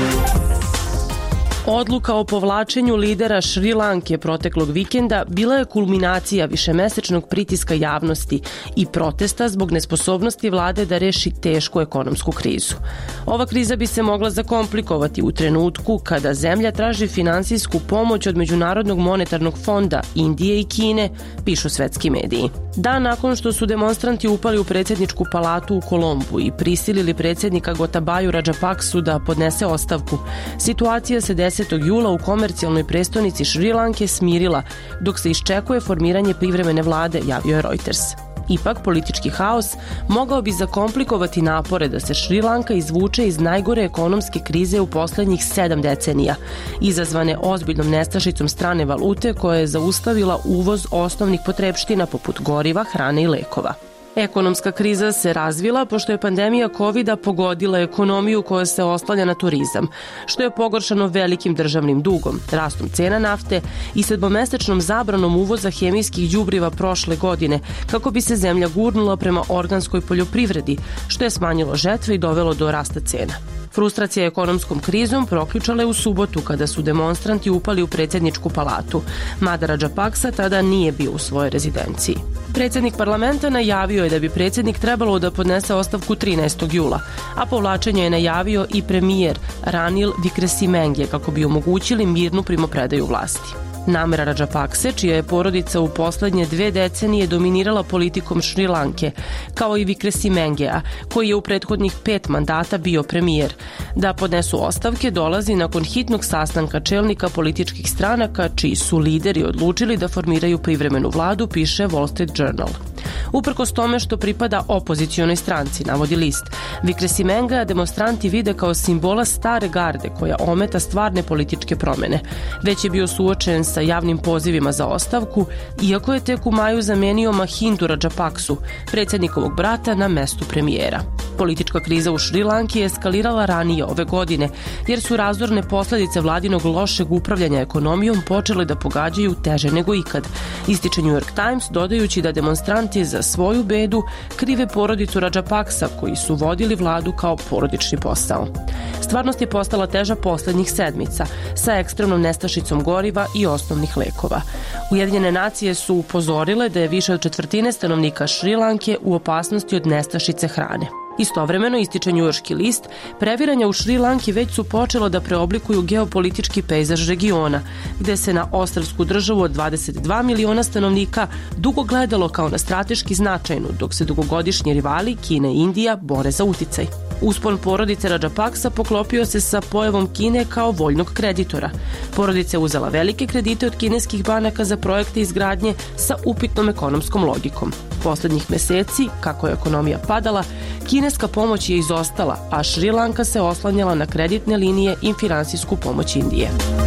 Odluka o povlačenju lidera Šri Lanke proteklog vikenda bila je kulminacija višemesečnog pritiska javnosti i protesta zbog nesposobnosti vlade da reši tešku ekonomsku krizu. Ova kriza bi se mogla zakomplikovati u trenutku kada zemlja traži finansijsku pomoć od Međunarodnog monetarnog fonda, Indije i Kine, pišu svetski mediji. Dan nakon što su demonstranti upali u predsjedničku palatu u Kolombu i prisilili predsjednika Gotabaju Rajapaksu da podnese ostavku, situacija se desetog jula u komercijalnoj prestonici Šri Lanke smirila, dok se iščekuje formiranje privremene vlade, javio je Reuters. Ipak, politički haos mogao bi zakomplikovati napore da se Šri Lanka izvuče iz najgore ekonomske krize u posljednjih sedam decenija, izazvane ozbiljnom nestašicom strane valute koja je zaustavila uvoz osnovnih potrepština poput goriva, hrane i lekova. Ekonomska kriza se razvila pošto je pandemija kovida pogodila ekonomiju koja se oslanja na turizam, što je pogoršano velikim državnim dugom, rastom cena nafte i sedmomesečnom zabranom uvoza hemijskih đubriva prošle godine, kako bi se zemlja gurnula prema organskoj poljoprivredi, što je smanjilo žetve i dovelo do rasta cena. Frustracija ekonomskom krizom proključala je u subotu kada su demonstranti upali u predsjedničku palatu, mada Rajapaksa tada nije bio u svojoj rezidenciji. Predsjednik parlamenta najavio je da bi predsjednik trebalo da podnese ostavku trinaestog jula, a povlačenje je najavio i premijer Ranil Wickremesinghe kako bi omogućili mirnu primopredaju vlasti. Namera Rajapakse, čija je porodica u posljednje dve decenije dominirala politikom Šri Lanke, kao i Wickremesingea, koji je u prethodnih pet mandata bio premijer, da podnesu ostavke dolazi nakon hitnog sastanka čelnika političkih stranaka, čiji su lideri odlučili da formiraju privremenu vladu, piše Wall Street Journal. Uprkos tome što pripada opozicionoj stranci, navodi list, Wickremesingea demonstranti vide kao simbola stare garde koja ometa stvarne političke promjene. Već je bio suočen sa javnim pozivima za ostavku, iako je tek u maju zamenio Mahindu Rajapaksu, predsjednikovog brata, na mestu premijera. Politička kriza u Šri Lanki je eskalirala ranije ove godine, jer su razorne posljedice vladinog lošeg upravljanja ekonomijom počele da pogađaju teže nego ikad, ističe New York Times, dodajući da demonstranti za svoju bedu krive porodicu Rajapaksa, koji su vodili vladu kao porodični posao. Stvarnost je postala teža posljednjih sedmica, sa ekstremnom nestašicom goriva i osnovnih lekova. Ujedinjene nacije su upozorile da je više od četvrtine stanovnika Šri Lanke u opasnosti od nestašice hrane. Istovremeno, ističe njujorški list, previranja u Šri Lanki već su počela da preoblikuju geopolitički pejzaž regiona, gde se na ostrvsku državu od dvadeset dva miliona stanovnika dugo gledalo kao na strateški značajnu, dok se dugogodišnji rivali Kina i Indija bore za uticaj. Uspon porodice Rajapaksa poklopio se sa pojavom Kine kao voljnog kreditora. Porodica je uzela velike kredite od kineskih banaka za projekte izgradnje sa upitnom ekonomskom logikom. Poslednjih meseci, kako je ekonomija padala, kineska pomoć je izostala, a Šri Lanka se oslanjala na kreditne linije i finansijsku pomoć Indije.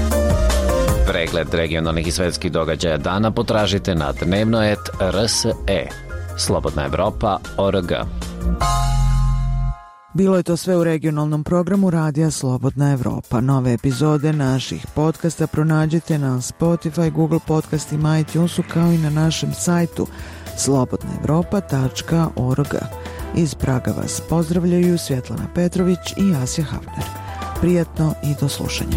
Pregled regionalnih i svetskih događaja dana potražite na dnevno et R S E. Slobodna Evropa, O R G. Bilo je to sve u regionalnom programu Radija Slobodna Evropa. Nove epizode naših podcasta pronađite na Spotify, Google podcastima, iTunesu kao i na našem sajtu slobodna evropa tačka org. Iz Praga vas pozdravljaju Svjetlana Petrović i Asja Hafner. Prijatno i do slušanja.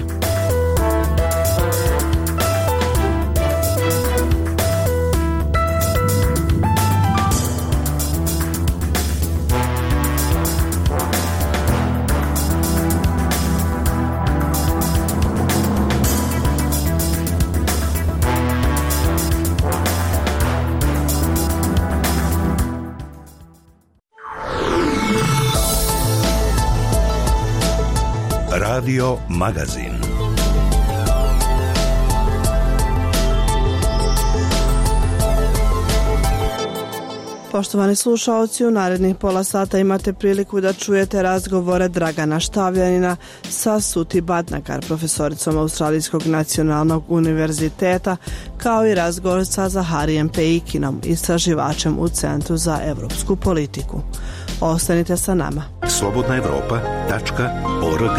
Radio Magazin. Poštovani slušaoci, u narednih pola sata imate priliku da čujete razgovore Dragana Štavljanina sa Suti Badnagar, profesoricom Australijskog nacionalnog univerziteta, kao i razgovor sa Zaharijem Peikinom, istraživačem u Centru za evropsku politiku. Ostanite sa nama. slobodna evropa tačka org.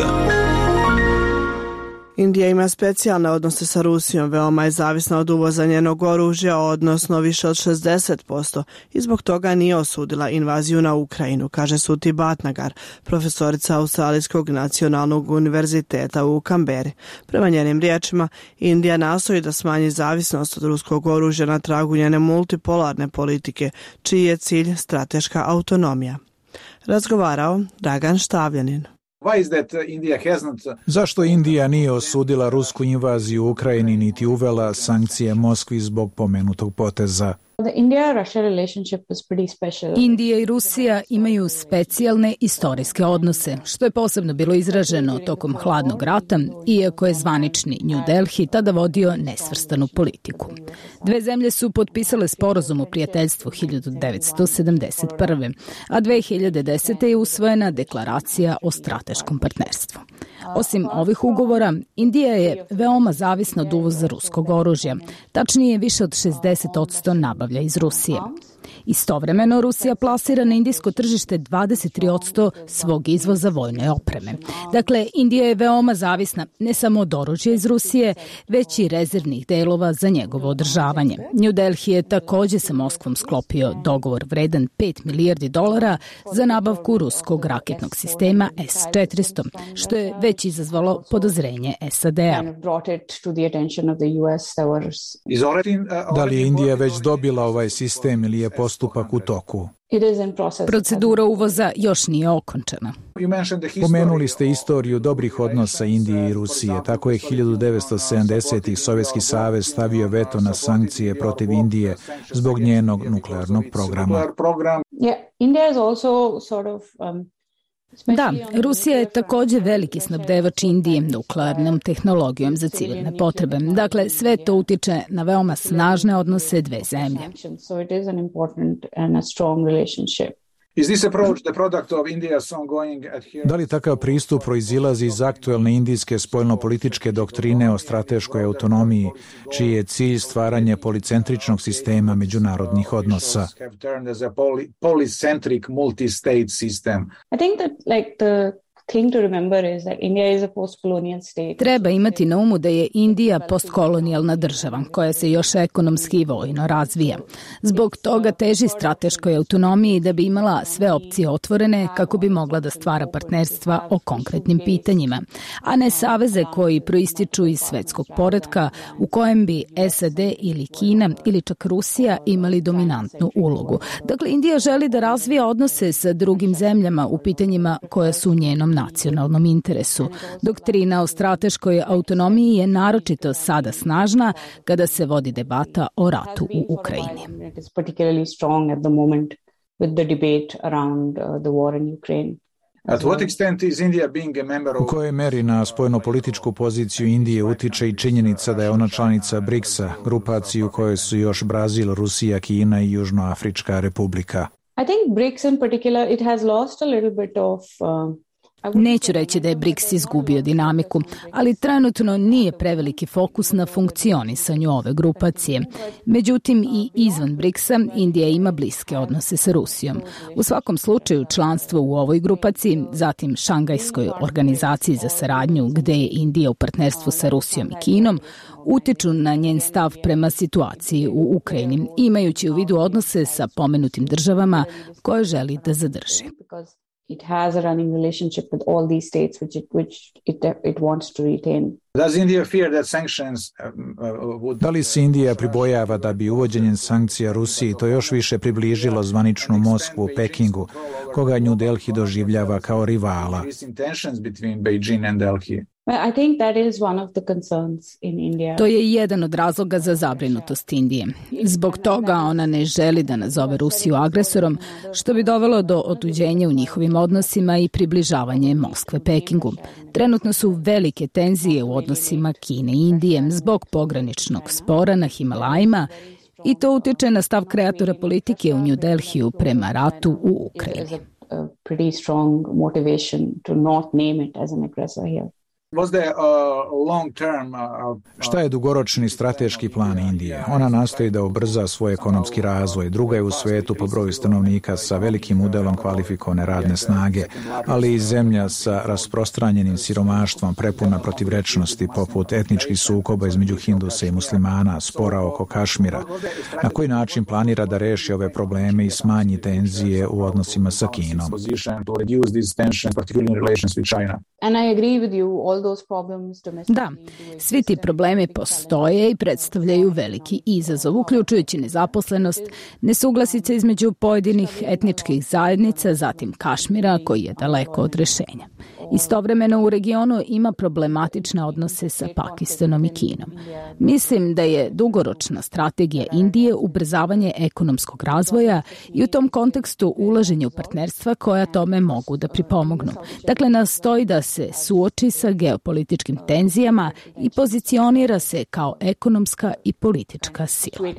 Indija ima specijalne odnose sa Rusijom, veoma je zavisna od uvoza njenog oružja, odnosno više od šezdeset posto, i zbog toga nije osudila invaziju na Ukrajinu, kaže Suti Badnagar, profesorica Australijskog nacionalnog univerziteta u Kamberi. Prema njenim riječima, Indija nastoji da smanji zavisnost od ruskog oružja na tragu njene multipolarne politike, čiji je cilj strateška autonomija. Razgovarao Dragan Štavljanin. Zašto Indija nije osudila rusku invaziju u Ukrajini niti uvela sankcije Moskvi zbog pomenutog poteza? Indija i Rusija imaju specijalne istorijske odnose, što je posebno bilo izraženo tokom hladnog rata, iako je zvanični New Delhi tada vodio nesvrstanu politiku. Dve zemlje su potpisale sporazum o prijateljstvu hiljadu devetsto sedamdeset prve. a dve hiljade desete. je usvojena deklaracija o strateškom partnerstvu. Osim ovih ugovora, Indija je veoma zavisna od uvoza ruskog oružja, tačnije više od šezdeset posto nabavlja iz Rusije. Istovremeno, Rusija plasira na indijsko tržište dvadeset tri posto svog izvoza vojne opreme. Dakle, Indija je veoma zavisna ne samo od oružja iz Rusije, već i rezervnih delova za njegovo održavanje. New Delhi je takođe sa Moskvom sklopio dogovor vredan pet milijardi dolara za nabavku ruskog raketnog sistema S četiristo, što je već izazvalo podozrenje S A D-a. Da li je Indija već dobila ovaj sistem ili je postupak u toku? Procedura uvoza još nije okončana. Pomenuli ste istoriju dobrih odnosa Indije i Rusije. Tako je hiljadu devetsto sedamdesetih. Sovjetski savez stavio veto na sankcije protiv Indije zbog njenog nuklearnog programa. Da, Rusija je takođe veliki snabdevač Indije nuklearnom tehnologijom za civilne potrebe. Dakle, sve to utiče na veoma snažne odnose dve zemlje. Da li takav pristup proizilazi iz aktuelne indijske spoljnopolitičke doktrine o strateškoj autonomiji, čiji je cilj stvaranje policentričnog sistema međunarodnih odnosa? Treba imati na umu da je Indija postkolonijalna država koja se još ekonomski i vojno razvija. Zbog toga teži strateškoj autonomiji da bi imala sve opcije otvorene kako bi mogla da stvara partnerstva o konkretnim pitanjima, a ne saveze koji proističu iz svetskog poretka u kojem bi S A D ili Kina ili čak Rusija imali dominantnu ulogu. Dakle, Indija želi da razvija odnose sa drugim zemljama u pitanjima koja su u njenom nacionalnom interesu. Doktrina o strateškoj autonomiji je naročito sada snažna kada se vodi debata o ratu u Ukrajini. U kojoj meri na spoljnopolitičku poziciju Indije utiče i činjenica da je ona članica briksa, grupaciji u kojoj su još Brazil, Rusija, Kina i Južnoafrička republika? I think BRICS in particular, it has lost a little bit of uh, Neću reći da je BRICS izgubio dinamiku, ali trenutno nije preveliki fokus na funkcionisanju ove grupacije. Međutim, i izvan BRICS-a Indija ima bliske odnose sa Rusijom. U svakom slučaju članstvo u ovoj grupaciji, zatim Šangajskoj organizaciji za saradnju, gde je Indija u partnerstvu sa Rusijom i Kinom, utiču na njen stav prema situaciji u Ukrajini, imajući u vidu odnose sa pomenutim državama koje želi da zadrži. It has a running relationship with all these states which it, which it, it wants to retain. Does India fear that sanctions would... Da li se Indija pribojava da bi uvođenjem sankcija Rusiji to još više približilo zvaničnu Moskvu u Pekingu, koga New Delhi doživljava kao rivala? I think that is one of the concerns in India. To je jedan od razloga za zabrinutost Indije. Zbog toga ona ne želi da nazove Rusiju agresorom, što bi dovelo do otuđenja u njihovim odnosima i približavanje Moskve Pekingu. Trenutno su velike tenzije u odnosima Kine i Indije zbog pograničnog spora na Himalajima i to utiče na stav kreatora politike u New Delhiju prema ratu u Ukrajini. A pretty strong motivation to not name it as an aggressor here. Šta je dugoročni strateški plan Indije? Ona nastoji da ubrza svoj ekonomski razvoj. Druga je u svetu po broju stanovnika sa velikim udelom kvalifikovane radne snage, ali i zemlja sa rasprostranjenim siromaštvom prepuna protivrečnosti poput etničkih sukoba između Hindusa i muslimana, spora oko Kašmira. Na koji način planira da reši ove probleme i smanji tenzije u odnosima sa Kinom? And I agree with you, all those problems domestic. Da, svi ti problemi postoje i predstavljaju veliki izazov, uključujući nezaposlenost, nesuglasice između pojedinih etničkih zajednica, zatim Kašmira, koji je daleko od rešenja. Istovremeno u regionu ima problematične odnose sa Pakistanom i Kinom. Mislim da je dugoročna strategija Indije ubrzavanje ekonomskog razvoja i u tom kontekstu ulaženje u partnerstva koja tome mogu da pripomognu. Dakle, nastoji da se suoči sa geopolitičkim tenzijama i pozicionira se kao ekonomska i politička sila.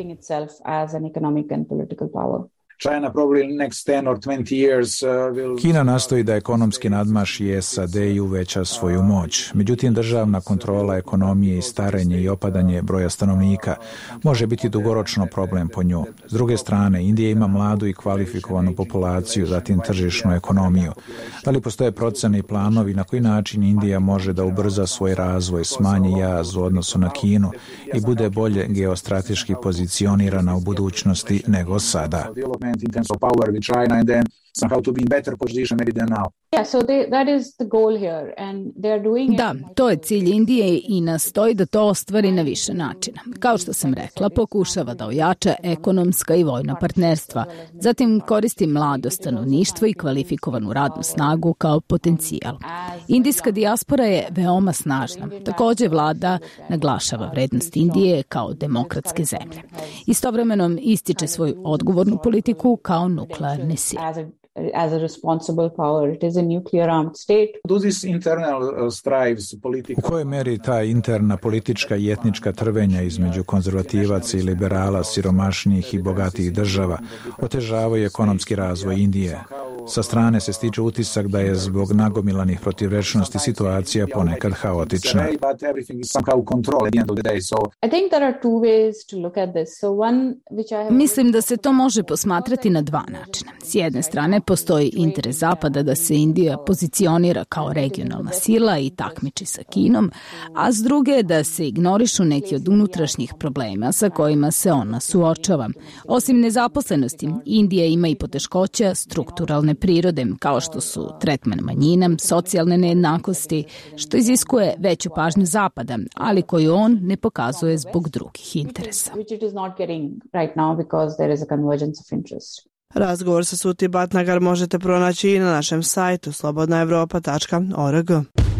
Kina nastoji da ekonomski nadmaši S A D i uveća svoju moć. Međutim, državna kontrola ekonomije i starenje i opadanje broja stanovnika može biti dugoročno problem po nju. S druge strane, Indija ima mladu i kvalifikovanu populaciju, zatim tržišnu ekonomiju. Da li postoje procene i planovi na koji način Indija može da ubrza svoj razvoj, smanji jaz u odnosu na Kinu i bude bolje geostrateški pozicionirana u budućnosti nego sada? In terms of power with China and then somehow to be in better position maybe than now. Yeah, so they, that is the goal here and they are doing it. Da, to je cilj Indije i nastoji da to ostvari na više načina. Kao što sam rekla, pokušava da ojača ekonomska i vojna partnerstva. Zatim koristi mlado stanovništvo i kvalifikovanu radnu snagu kao potencijal. Indijska dijaspora je veoma snažna. Takođe vlada naglašava vrednost Indije kao demokratske zemlje. Istovremeno ističe svoju odgovornu politiku kao nuklearne sile. As a responsible power, it is a nuclear armed state. Do these internal strives political... U kojoj meri ta interna politička i etnička trvenja između konzervativaca i liberala, siromašnijih i bogatijih država otežavaju ekonomski razvoj Indije? Sa strane se stiče utisak da je zbog nagomilanih protivrečnosti situacija ponekad haotična. Mislim da se to može posmatrati na dva načina. S jedne strane postoji interes Zapada da se Indija pozicionira kao regionalna sila i takmiči sa Kinom, a s druge da se ignorišu neki od unutrašnjih problema sa kojima se ona suočava. Osim nezaposlenosti, Indija ima i poteškoća strukturalne prirode, kao što su tretman manjina, socijalne nejednakosti, što iziskuje veću pažnju Zapada, ali koju on ne pokazuje zbog drugih interesa. Razgovor sa Suti Batnagar možete pronaći i na našem sajtu slobodna evropa tačka org.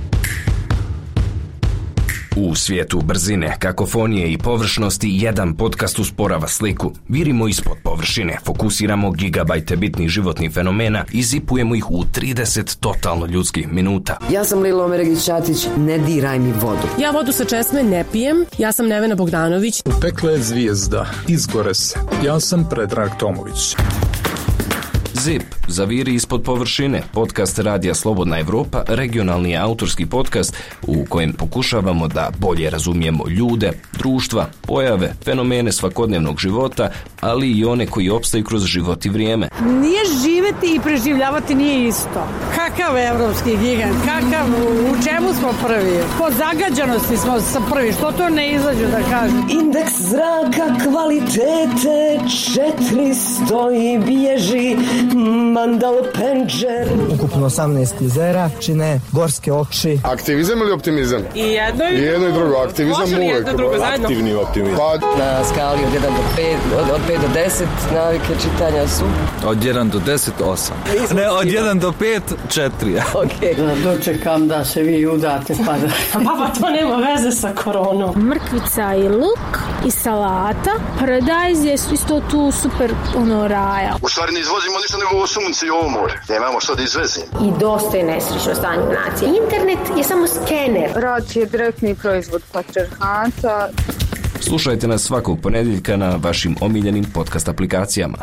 U svijetu brzine, kakofonije i površnosti jedan podcast usporava sliku. Virimo ispod površine, fokusiramo gigabajte bitnih životnih fenomena i zipujemo ih u trideset totalno ljudskih minuta. Ja sam Lilo Omeregić-Ćatić, ne diraj mi vodu. Ja vodu sa česme ne pijem, ja sam Nevena Bogdanović. Pekla je zvijezda, izgore se. Ja sam Predrag Tomović. Zip, Zaviri ispod površine, podcast Radija Slobodna Evropa, regionalni autorski podcast u kojem pokušavamo da bolje razumijemo ljude, društva, pojave, fenomene svakodnevnog života, ali i one koji opstaju kroz život i vrijeme. Nije živeti i preživljavati nije isto. Kakav evropski gigant, kakav, u čemu smo prvi? Po zagađanosti smo prvi, što to ne izađu da kažem? Indeks zraka kvalitete četiristo i bježi Mandal Penđer. Ukupno osamnaest jezera čine gorske oči. Aktivizam ili optimizam? I jedno i, I jedno i drugo. Aktivizam uvek. Aktivni optimizam. Pa, na skali od jedan do pet, od, od pet do deset navike čitanja su? Od jedan do deset, osam. Ne, od jedan do pet, četiri. Okay. Da dočekam da se vi udate pa da... Baba, to nema veze sa koronom. Mrkvica i luk i salata. Paradajz je isto tu super ono raja. U stvari ne izvozimo ništa nego ovo sunce i ovo more. Nemamo što da izvezimo. I dosta je nesrećno stanje nacije. Internet je samo skener. Rad je direktni proizvod patriarhata. Slušajte nas svakog ponedjeljka na vašim omiljenim podcast aplikacijama.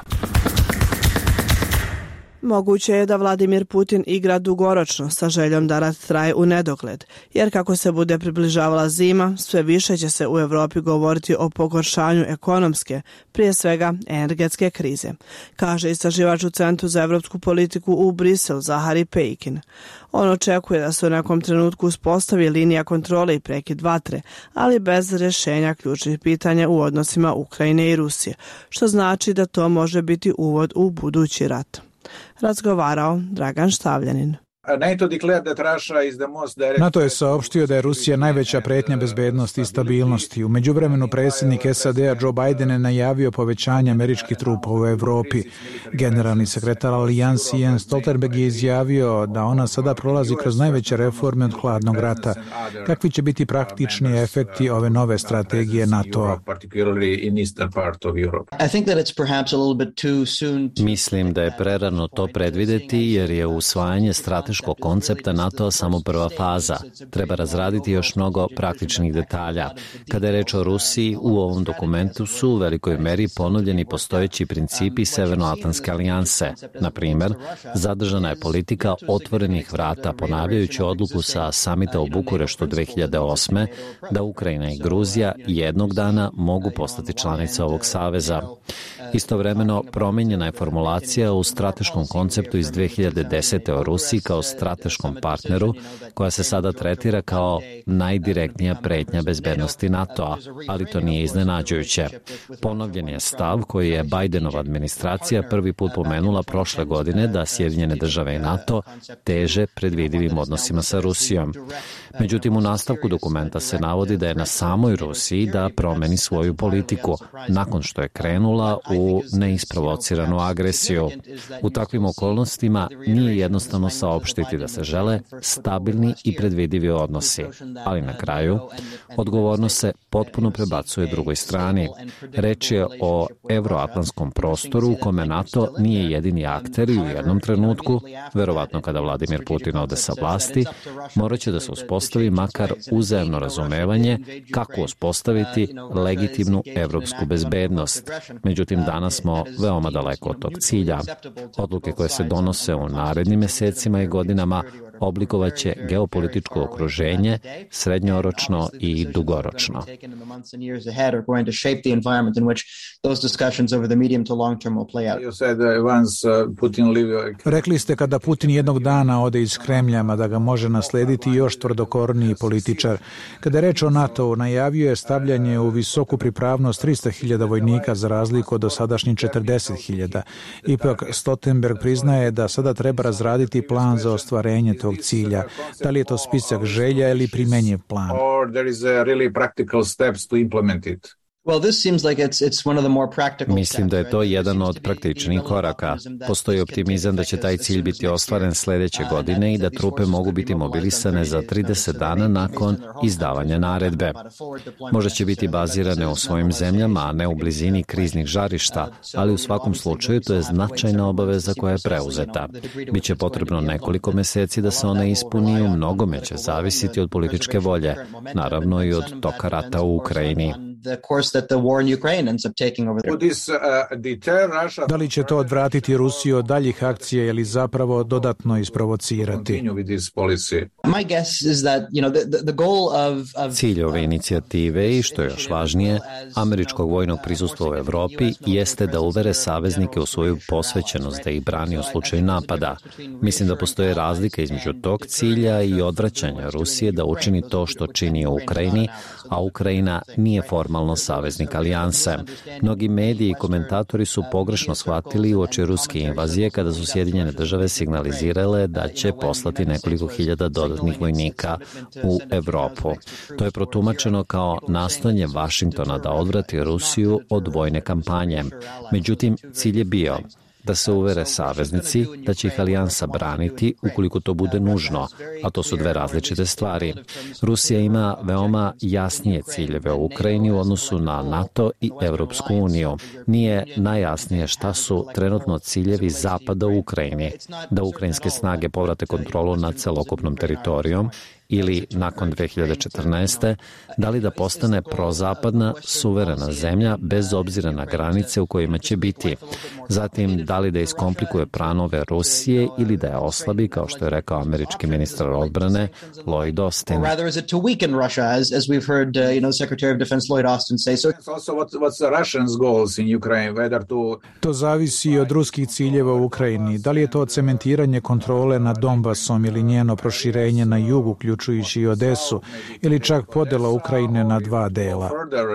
Moguće je da Vladimir Putin igra dugoročno sa željom da rat traje u nedogled, jer kako se bude približavala zima, sve više će se u Europi govoriti o pogoršanju ekonomske, prije svega energetske krize, kaže istraživač u Centru za evropsku politiku u Briselu Zahari Pejkin. On očekuje da se u nekom trenutku uspostavi linija kontrole i prekid vatre, ali bez rješenja ključnih pitanja u odnosima Ukrajine i Rusije, što znači da to može biti uvod u budući rat. Razgovarao Dragan Štavljanin. NATO je saopštio da je Rusija najveća pretnja bezbednosti i stabilnosti. U međuvremenu predsjednik S A D-a Joe Biden je najavio povećanje američkih trupa u Evropi. Generalni sekretar alijansi Jens Stoltenberg je izjavio da ona sada prolazi kroz najveće reforme od hladnog rata. Kakvi će biti praktični efekti ove nove strategije NATO-a? Mislim da je prerano to predvideti jer je usvajanje strateškog koncepta NATO samo prva faza. Treba razraditi još mnogo praktičnih detalja. Kada je reč o Rusiji, u ovom dokumentu su u velikoj meri ponovljeni postojeći principi Severnoatlantske alijanse. Na primjer, zadržana je politika otvorenih vrata, ponavljajući odluku sa samita u Bukureštu dve hiljade osme da Ukrajina i Gruzija jednog dana mogu postati članice ovog saveza. Istovremeno, promijenjena je formulacija u strateškom konceptu iz dve hiljade desete o Rusiji kao strateškom partneru, koja se sada tretira kao najdirektnija pretnja bezbednosti NATO-a, ali to nije iznenađujuće. Ponovljen je stav koji je Bidenova administracija prvi put pomenula prošle godine da Sjedinjene države i NATO teže predvidivim odnosima sa Rusijom. Međutim, u nastavku dokumenta se navodi da je na samoj Rusiji da promeni svoju politiku, nakon što je krenula u neisprovociranu agresiju. U takvim okolnostima nije jednostavno saopštiti da se žele stabilni i predvidivi odnosi, ali na kraju odgovornost se potpuno prebacuje drugoj strani. Reč je o evroatlantskom prostoru u kome NATO nije jedini akter i u jednom trenutku, verovatno kada Vladimir Putin ode sa vlasti, morat će da se uspostavi makar uzajamno razumevanje kako uspostaviti legitimnu evropsku bezbednost. Međutim, danas smo veoma daleko od tog cilja. Odluke koje se donose u narednim mesecima i godinama oblikovaće geopolitičko okruženje srednjoročno i dugoročno. Rekli ste kada Putin jednog dana ode iz Kremlja, da ga može naslediti još tvrdokorniji političar. Kada je reč o NATO-u, najavio je stavljanje u visoku pripravnost tristo hiljada vojnika za razliku od dosadašnjih četrdeset hiljada. Ipak Stoltenberg priznaje da sada treba razraditi plan za ostvarenje tog cilja. Da li je to spisak želja ili primenjiv plan? Mislim da je to jedan od praktičnih koraka. Postoji optimizam da će taj cilj biti ostvaren sljedeće godine i da trupe mogu biti mobilisane za trideset dana nakon izdavanja naredbe. Možda će biti bazirane u svojim zemljama, a ne u blizini kriznih žarišta, ali u svakom slučaju to je značajna obaveza koja je preuzeta. Biće potrebno nekoliko meseci da se ona ispuni i u mnogome će zavisiti od političke volje, naravno i od toka rata u Ukrajini. Da li će to odvratiti Rusiju od daljih akcija ili zapravo dodatno isprovocirati? Cilj ove inicijative i, što je još važnije, američkog vojnog prisustva u Evropi jeste da uvere saveznike u svoju posvećenost da ih brani u slučaju napada. Mislim da postoje razlika između tog cilja i odvraćanja Rusije da učini to što čini u Ukrajini, a Ukrajina nije formalno saveznik alijanse. Mnogi mediji i komentatori su pogrešno shvatili uoči ruske invazije kada su Sjedinjene države signalizirale da će poslati nekoliko hiljada dodatnih vojnika u Evropu. To je protumačeno kao nastojanje Vašingtona da odvrati Rusiju od vojne kampanje. Međutim, cilj je bio da se uvere saveznici da će ih alijansa braniti ukoliko to bude nužno, a to su dve različite stvari. Rusija ima veoma jasnije ciljeve u Ukrajini u odnosu na NATO i Evropsku uniju. Nije najjasnije šta su trenutno ciljevi Zapada u Ukrajini, da ukrajinske snage povrate kontrolu nad celokupnom teritorijom, ili nakon dve hiljade četrnaeste. da li da postane prozapadna, suverena zemlja bez obzira na granice u kojima će biti. Zatim, da li da iskomplikuje planove Rusije ili da je oslabi, kao što je rekao američki ministar odbrane Lloyd Austin. To zavisi i od ruskih ciljeva u Ukrajini. Da li je to cementiranje kontrole nad Donbasom ili njeno proširenje na jugu, uključujući i Odesu, ili čak podela Ukrajine na dva dela?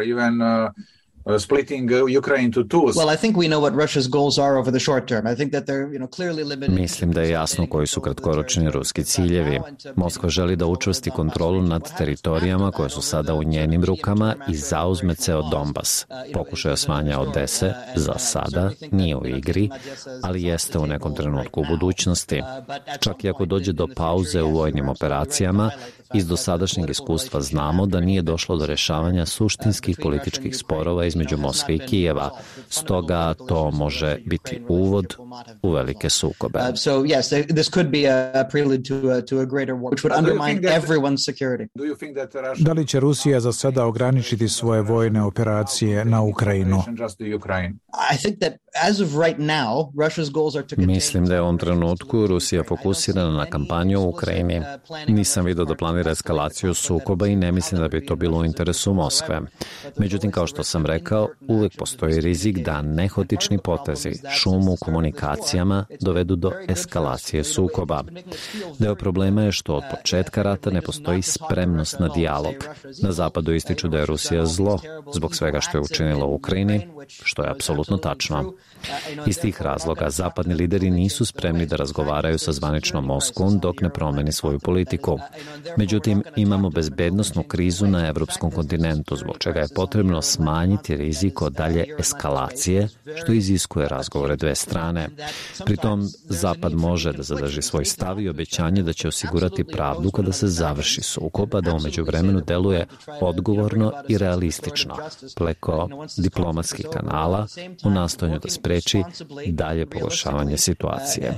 Mislim da je jasno koji su kratkoročni ruski ciljevi. Moskva želi da učvrsti kontrolu nad teritorijama koje su sada u njenim rukama i zauzme ceo Donbas. Pokušaj osvajanja Odese za sada nije u igri, ali jeste u nekom trenutku u budućnosti. Čak i ako dođe do pauze u vojnim operacijama, iz dosadašnjeg iskustva znamo da nije došlo do rešavanja suštinskih političkih sporova između Moskve i Kijeva. Stoga to može biti uvod u velike sukobe. Da li će Rusija za sada ograničiti svoje vojne operacije na Ukrajinu? Mislim da je u ovom trenutku Rusija fokusirana na kampanju u Ukrajini. Nisam vidio da planira eskalaciju sukoba i ne mislim da bi to bilo u interesu Moskve. Međutim, kao što sam rekao, uvek postoji rizik da nehotični potezi, šum u komunikacijama dovedu do eskalacije sukoba. Deo problema je što od početka rata ne postoji spremnost na dijalog. Na zapadu ističu da je Rusija zlo zbog svega što je učinila u Ukrajini, što je apsolutno tačno. Iz tih razloga zapadni lideri nisu spremni da razgovaraju sa zvaničnom Moskvom dok ne promeni svoju politiku. Međutim, imamo bezbednosnu krizu na evropskom kontinentu, zbog čega je potrebno smanjiti rizik od dalje eskalacije, što iziskuje razgovore dve strane. Pritom, Zapad može da zadrži svoj stav i obećanje da će osigurati pravdu kada se završi sukob, a da umeđu vremenu deluje odgovorno i realistično, preko diplomatskih kanala, u nastojanju da spreči dalje pogoršavanje situacije.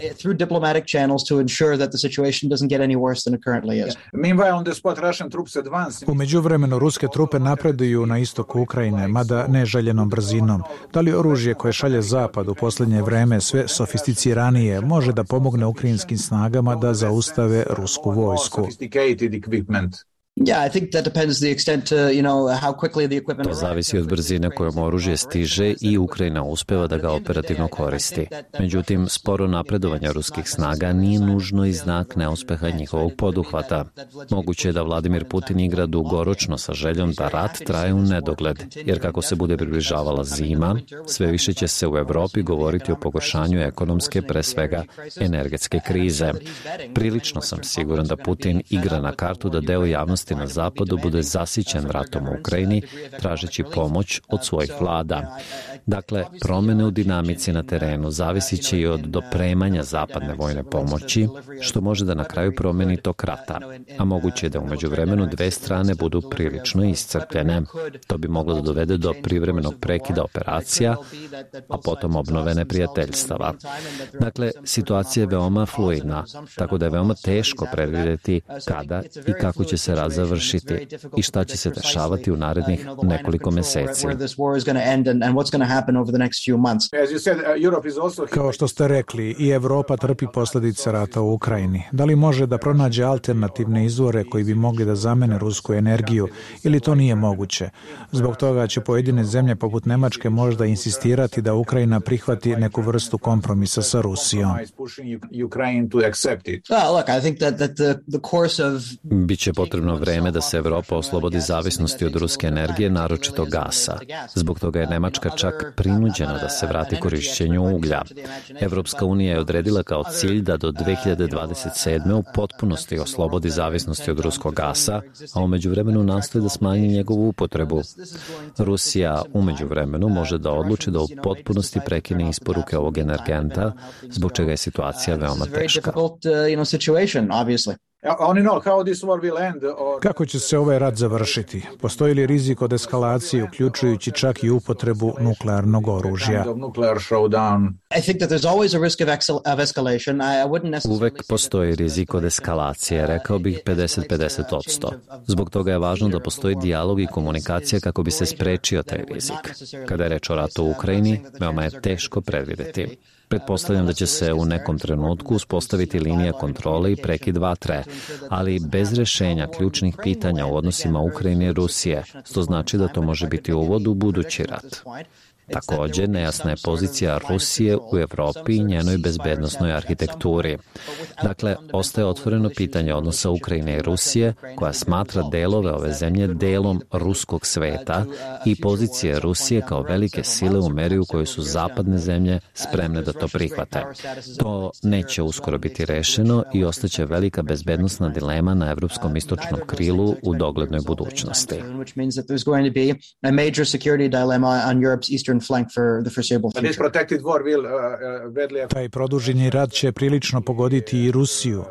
U međuvremenu ruske trupe napreduju na istoku Ukrajine, mada neželjenom brzinom. Da li oružje koje šalje Zapad u posljednje vreme sve sofisticiranije može da pomogne ukrajinskim snagama da zaustave rusku vojsku? To zavisi od brzine kojom oružje stiže i Ukrajina uspeva da ga operativno koristi. Međutim, sporo napredovanje ruskih snaga nije nužno i znak neuspeha njihovog poduhvata. Moguće je da Vladimir Putin igra dugoročno sa željom da rat traje u nedogled, jer kako se bude približavala zima, sve više će se u Evropi govoriti o pogoršanju ekonomske, pre svega energetske krize. Prilično sam siguran da Putin igra na kartu da deo javnosti na zapadu bude zasićen ratom u Ukrajini, tražeći pomoć od svojih vlada. Dakle, promene u dinamici na terenu zavisit će i od dopremanja zapadne vojne pomoći, što može da na kraju promeni tok rata, a moguće je da umeđu vremenu dve strane budu prilično iscrpljene. To bi moglo da dovede do privremenog prekida operacija, a potom obnove neprijateljstava. Dakle, situacija je veoma fluidna, tako da je veoma teško predvideti kada i kako će se razviti završiti i šta će se dešavati u narednih nekoliko meseci. Kao što ste rekli, i Evropa trpi posljedice rata u Ukrajini. Da li može da pronađe alternativne izvore koji bi mogli da zamene rusku energiju ili to nije moguće? Zbog toga će pojedine zemlje poput Nemačke možda insistirati da Ukrajina prihvati neku vrstu kompromisa sa Rusijom. Biće potrebno vreme da se Evropa oslobodi zavisnosti od ruske energije, naročito gasa. Zbog toga je Nemačka čak prinuđena da se vrati korišćenju uglja. Evropska unija je odredila kao cilj da do dve hiljade dvadeset sedme u potpunosti oslobodi zavisnosti od ruskog gasa, a u međuvremenu nastoji da smanji njegovu upotrebu. Rusija u međuvremenu može da odluči da u potpunosti prekine isporuke ovog energenta, zbog čega je situacija veoma teška. Kako će se ovaj rat završiti? Postoji li rizik od eskalacije, uključujući čak i upotrebu nuklearnog oružja? Uvek postoji rizik od eskalacije, rekao bih pedeset pedeset posto. Zbog toga je važno da postoji dijalog i komunikacija kako bi se sprečio taj rizik. Kada je reč o ratu u Ukrajini, veoma je teško predvideti. Pretpostavljam da će se u nekom trenutku uspostaviti linija kontrole i prekid vatre, ali bez rešenja ključnih pitanja u odnosima Ukrajine i Rusije, što znači da to može biti uvod u budući rat. Također, nejasna je pozicija Rusije u Evropi i njenoj bezbednosnoj arhitekturi. Dakle, ostaje otvoreno pitanje odnosa Ukrajine i Rusije, koja smatra delove ove zemlje delom ruskog sveta i pozicije Rusije kao velike sile u meri u kojoj su zapadne zemlje spremne da to prihvate. To neće uskoro biti rešeno i ostaće velika bezbednosna dilema na evropskom istočnom krilu u doglednoj budućnosti. Taj produženi rat će prilično pogoditi i Rusiju.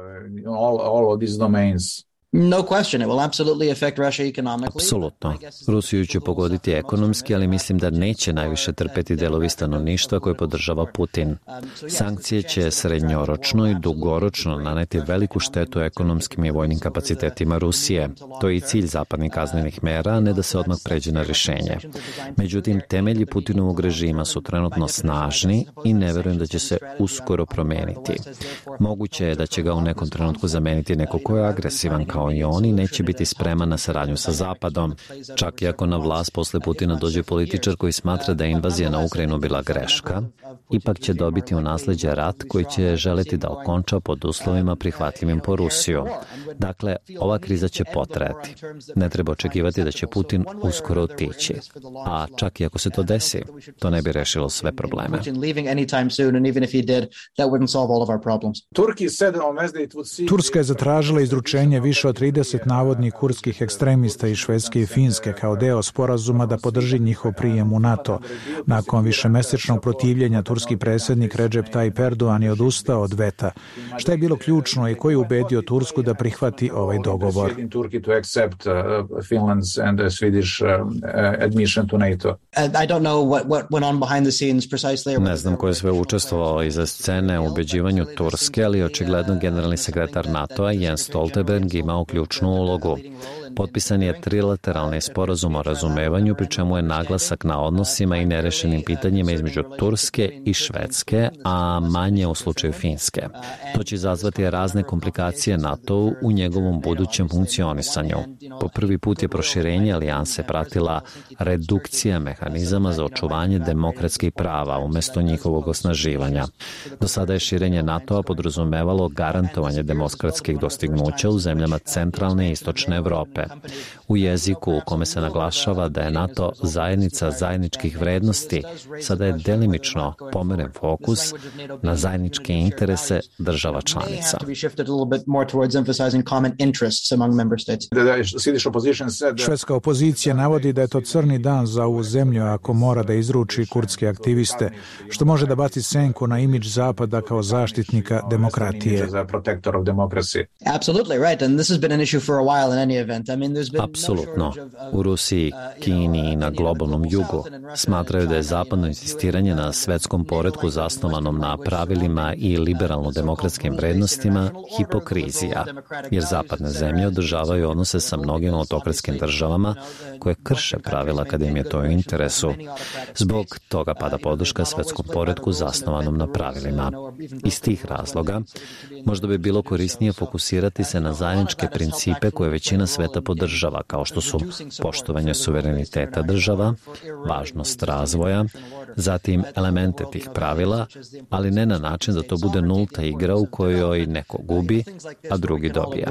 No question, it will absolutely affect Russia economically. Apsolutno. Rusiju će pogoditi ekonomski, ali mislim da neće najviše trpeti delovi stanovništva koje podržava Putin. Sankcije će srednjoročno i dugoročno naneti veliku štetu ekonomskim i vojnim kapacitetima Rusije. To je i cilj zapadnih kaznenih mera, a ne da se odmah pređe na rješenje. Međutim, temelji Putinovog režima su trenutno snažni i ne verujem da će se uskoro promeniti. Moguće je da će ga u nekom trenutku zameniti neko ko je agresivan kao i oni, neće biti spreman na saradnju sa Zapadom. Čak i ako na vlast posle Putina dođe političar koji smatra da je invazija na Ukrajinu bila greška, ipak će dobiti u nasleđe rat koji će želeti da okonča pod uslovima prihvatljivim po Rusiju. Dakle, ova kriza će potrajati. Ne treba očekivati da će Putin uskoro otići. A čak i ako se to desi, to ne bi rešilo sve probleme. Turska je zatražila izručenje više od trideset navodnih kurdskih ekstremista iz Švedske i Finske kao deo sporazuma da podrži njihov prijem u NATO. Nakon višemesečnog protivljenja turski predsjednik Recep Tayyip Erdogan je odustao od veta. Šta je bilo ključno i ko je ubedio Tursku da prihvati ovaj dogovor? Ne znam ko je sve učestvovao iza scene u ubeđivanju Turske, ali očigledno generalni sekretar NATO-a Jens Stoltenberg imao ključnu ulogu. Potpisan je trilateralni sporazum o razumevanju, pri čemu je naglasak na odnosima i nerešenim pitanjima između Turske i Švedske, a manje u slučaju Finske. To će izazvati razne komplikacije NATO-u u njegovom budućem funkcionisanju. Po prvi put je proširenje alijanse pratila redukcija mehanizama za očuvanje demokratskih prava umjesto njihovog osnaživanja. Do sada je širenje NATO-a podrazumevalo garantovanje demokratskih dostignuća u zemljama centralne i istočne Evrope. U jeziku u kome se naglašava da je NATO zajednica zajedničkih vrednosti, sada je delimično pomeren fokus na zajedničke interese država članica. Švedska opozicija navodi da je to crni dan za ovu zemlju ako mora da izruči kurdske aktiviste, što može da baci senku na imidž Zapada kao zaštitnika demokratije. Absolutely right, and this has been an issue for a while in any event. I mean, there's been Apsolutno. U Rusiji, Kini i na globalnom jugu smatraju da je zapadno insistiranje na svetskom poretku zasnovanom na pravilima i liberalno-demokratskim vrednostima hipokrizija, jer zapadne zemlje održavaju odnose sa mnogim autokratskim državama koje krše pravila kada im je to u interesu. Zbog toga pada podrška svetskom poretku zasnovanom na pravilima. Iz tih razloga možda bi bilo korisnije fokusirati se na zajedničke principe koje većina sveta podržava, kao što su poštovanje suvereniteta država, važnost razvoja, zatim elemente tih pravila, ali ne na način da to bude nulta igra u kojoj neko gubi, a drugi dobija.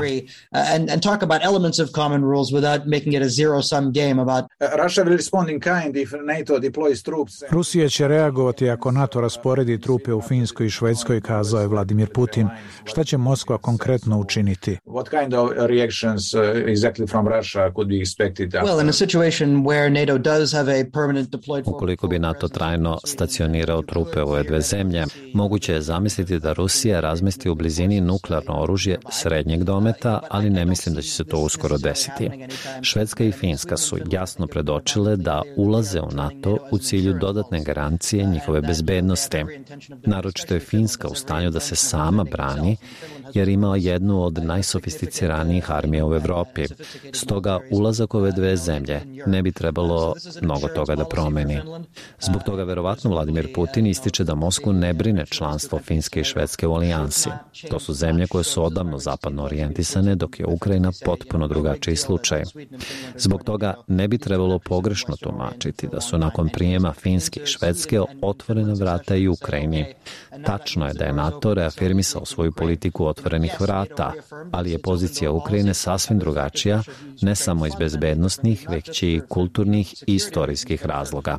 Rusija će reagovati ako NATO rasporedi trupe u Finskoj i Švedskoj, kazao je Vladimir Putin. Šta će Moskva konkretno učiniti? What kind of reactions uh, exactly from Russia could be expected? Well, in a situation where NATO does have a permanent deployed force. Ukoliko bi NATO trajno stacionirao trupe u ove dve zemlje, moguće je zamisliti da Rusija razmesti u blizini nuklearno oružje srednjeg dometa, ali ne mislim da će se to uskoro desiti. Švedska i Finska su jasno predočile da ulaze u NATO u cilju dodatne garancije njihove bezbednosti. Naročito je Finska u stanju da se sama brani, jer ima jednu od najsofisticiranijih armija u Evropi. Stoga ulazak ove dve zemlje ne bi trebalo mnogo toga da promeni. Zbog toga verovatno Vladimir Putin ističe da Moskvu ne brine članstvo Finske i Švedske u alijansi. To su zemlje koje su odavno zapadno orijentisane, dok je Ukrajina potpuno drugačiji slučaj. Zbog toga ne bi trebalo pogrešno tumačiti da su nakon prijema Finske i Švedske otvorena vrata i Ukrajini. Tačno je da je NATO reafirmisao svoju politiku otvorenih vrata, ali je pozicija Ukrajine sasvim drugačija, ne samo iz bezbednosnih, već i kulturnih i istorijskih razloga.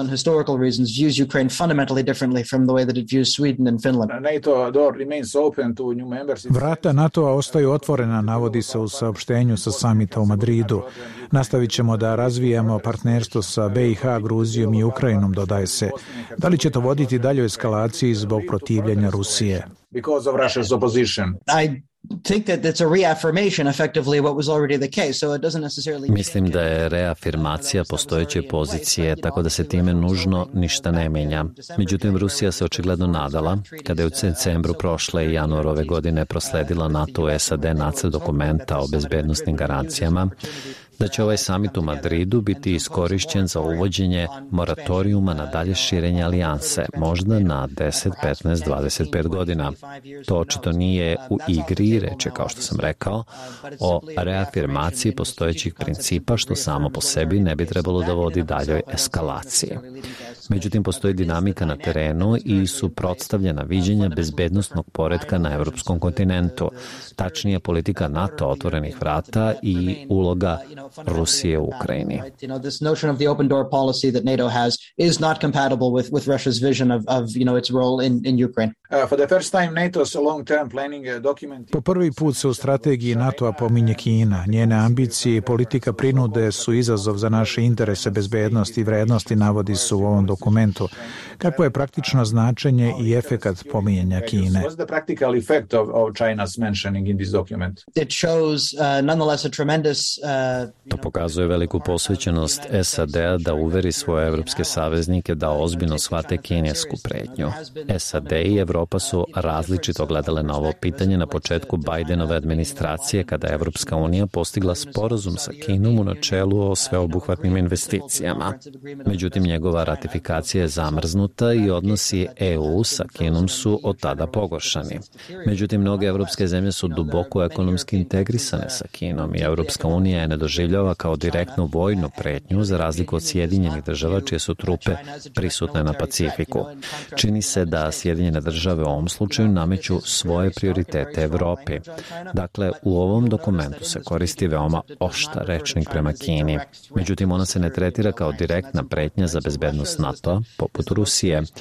Vrata NATO-a ostaju otvorena, navodi se u saopštenju sa samita u Madridu. Nastavit ćemo da razvijamo partnerstvo sa B i H, Gruzijom i Ukrajinom, dodaje se. Da li će to voditi dalje eskalaciji zbog protivljenja Rusije? Because of Russia's opposition. I think that it's a reaffirmation effectively what was already the case, so it doesn't necessarily. Mislim da je reafirmacija postojeće pozicije, tako da se time nužno ništa ne menja. Međutim, Rusija se očigledno nadala, kada je u decembru prošle i januar ove godine prosledila NATO u S A D nacrt dokumenta o bezbednosnim garancijama, da će ovaj samit u Madridu biti iskorišćen za uvođenje moratorijuma na dalje širenje alijanse, možda na deset, petnaest, dvadeset pet godina. To očito nije u igri, reč je, kao što sam rekao, o reafirmaciji postojećih principa, što samo po sebi ne bi trebalo da vodi daljoj eskalaciji. Međutim, postoji dinamika na terenu i suprotstavljena viđenja bezbednosnog poretka na evropskom kontinentu, tačnije politika NATO otvorenih vrata i uloga Rusije u Ukrajini. This notion of the open door policy that NATO has is not compatible with with Russia's vision of of you know its role in in Ukraine. Uh, for the first time NATO's long-term planning document. Po prvi put se u strategiji NATO-a pominje Kina. Njene ambicije i politika prinude su izazov za naše interese, bezbednosti i vrednosti, navodi se u ovom dokumentu. Kakvo je praktično značenje i efekat pominjanja Kine? What's the practical effect of, of China's mentioning in this document? It shows uh, nonetheless a tremendous uh, To pokazuje veliku posvećenost S A D-a da uveri svoje evropske saveznike da ozbiljno shvate kinesku pretnju. S A D i Evropa su različito gledale na ovo pitanje na početku Bidenove administracije, kada je Evropska unija postigla sporazum sa Kinom u načelu o sveobuhvatnim investicijama. Međutim, njegova ratifikacija je zamrznuta i odnosi E U sa Kinom su od tada pogoršani. Međutim, mnoge evropske zemlje su duboko ekonomski integrisane sa Kinom i Evropska unija je ne doživljava kao direktnu vojnu pretnju, za razliku od Sjedinjenih država čije su trupe prisutne na Pacifiku. Čini se da Sjedinjene države u ovom slučaju nameću svoje prioritete Evropi. Dakle, u ovom dokumentu se koristi veoma oštar rečnik prema Kini. Međutim, ona se ne tretira kao direktna pretnja za bezbednost NATO-a, poput Rusije.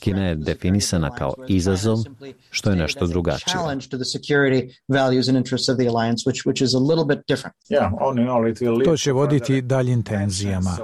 Kina je definisana kao izazov, što je nešto drugačije. To će voditi daljim tenzijama.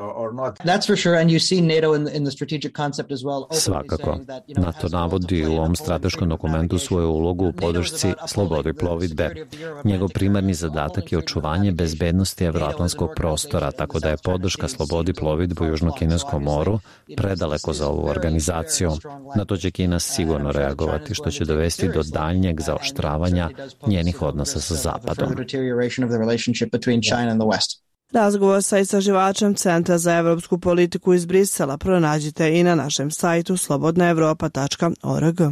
Svakako. NATO navodi u ovom strateškom dokumentu svoju ulogu u podršci slobodi plovidbe. Njegov primarni zadatak je očuvanje bezbednosti evroatlantskog prostora, tako da je podrška slobodi plovidbe u Južnokineskom moru predaleko za ovu organizaciju. Na to će Kina sigurno reagovati, što će dovesti do daljnjeg zaoštravanja njenih odnosa sa Zapadom. Razgovor sa istraživačem Centra za evropsku politiku iz Brisela pronađite i na našem sajtu slobodna evropa tačka org.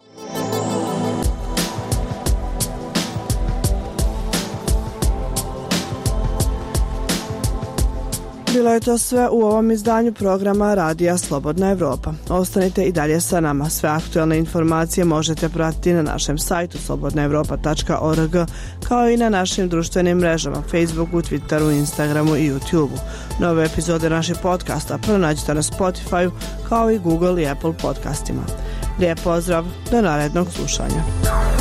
Bilo je to sve u ovom izdanju programa Radija Slobodna Evropa. Ostanite i dalje sa nama. Sve aktualne informacije možete pratiti na našem sajtu slobodna evropa tačka org, kao i na našim društvenim mrežama Facebooku, Twitteru, Instagramu i YouTubeu. Nove epizode naših podcasta pronađite na Spotify, kao i Google i Apple podcastima. Lijep pozdrav, do narednog slušanja.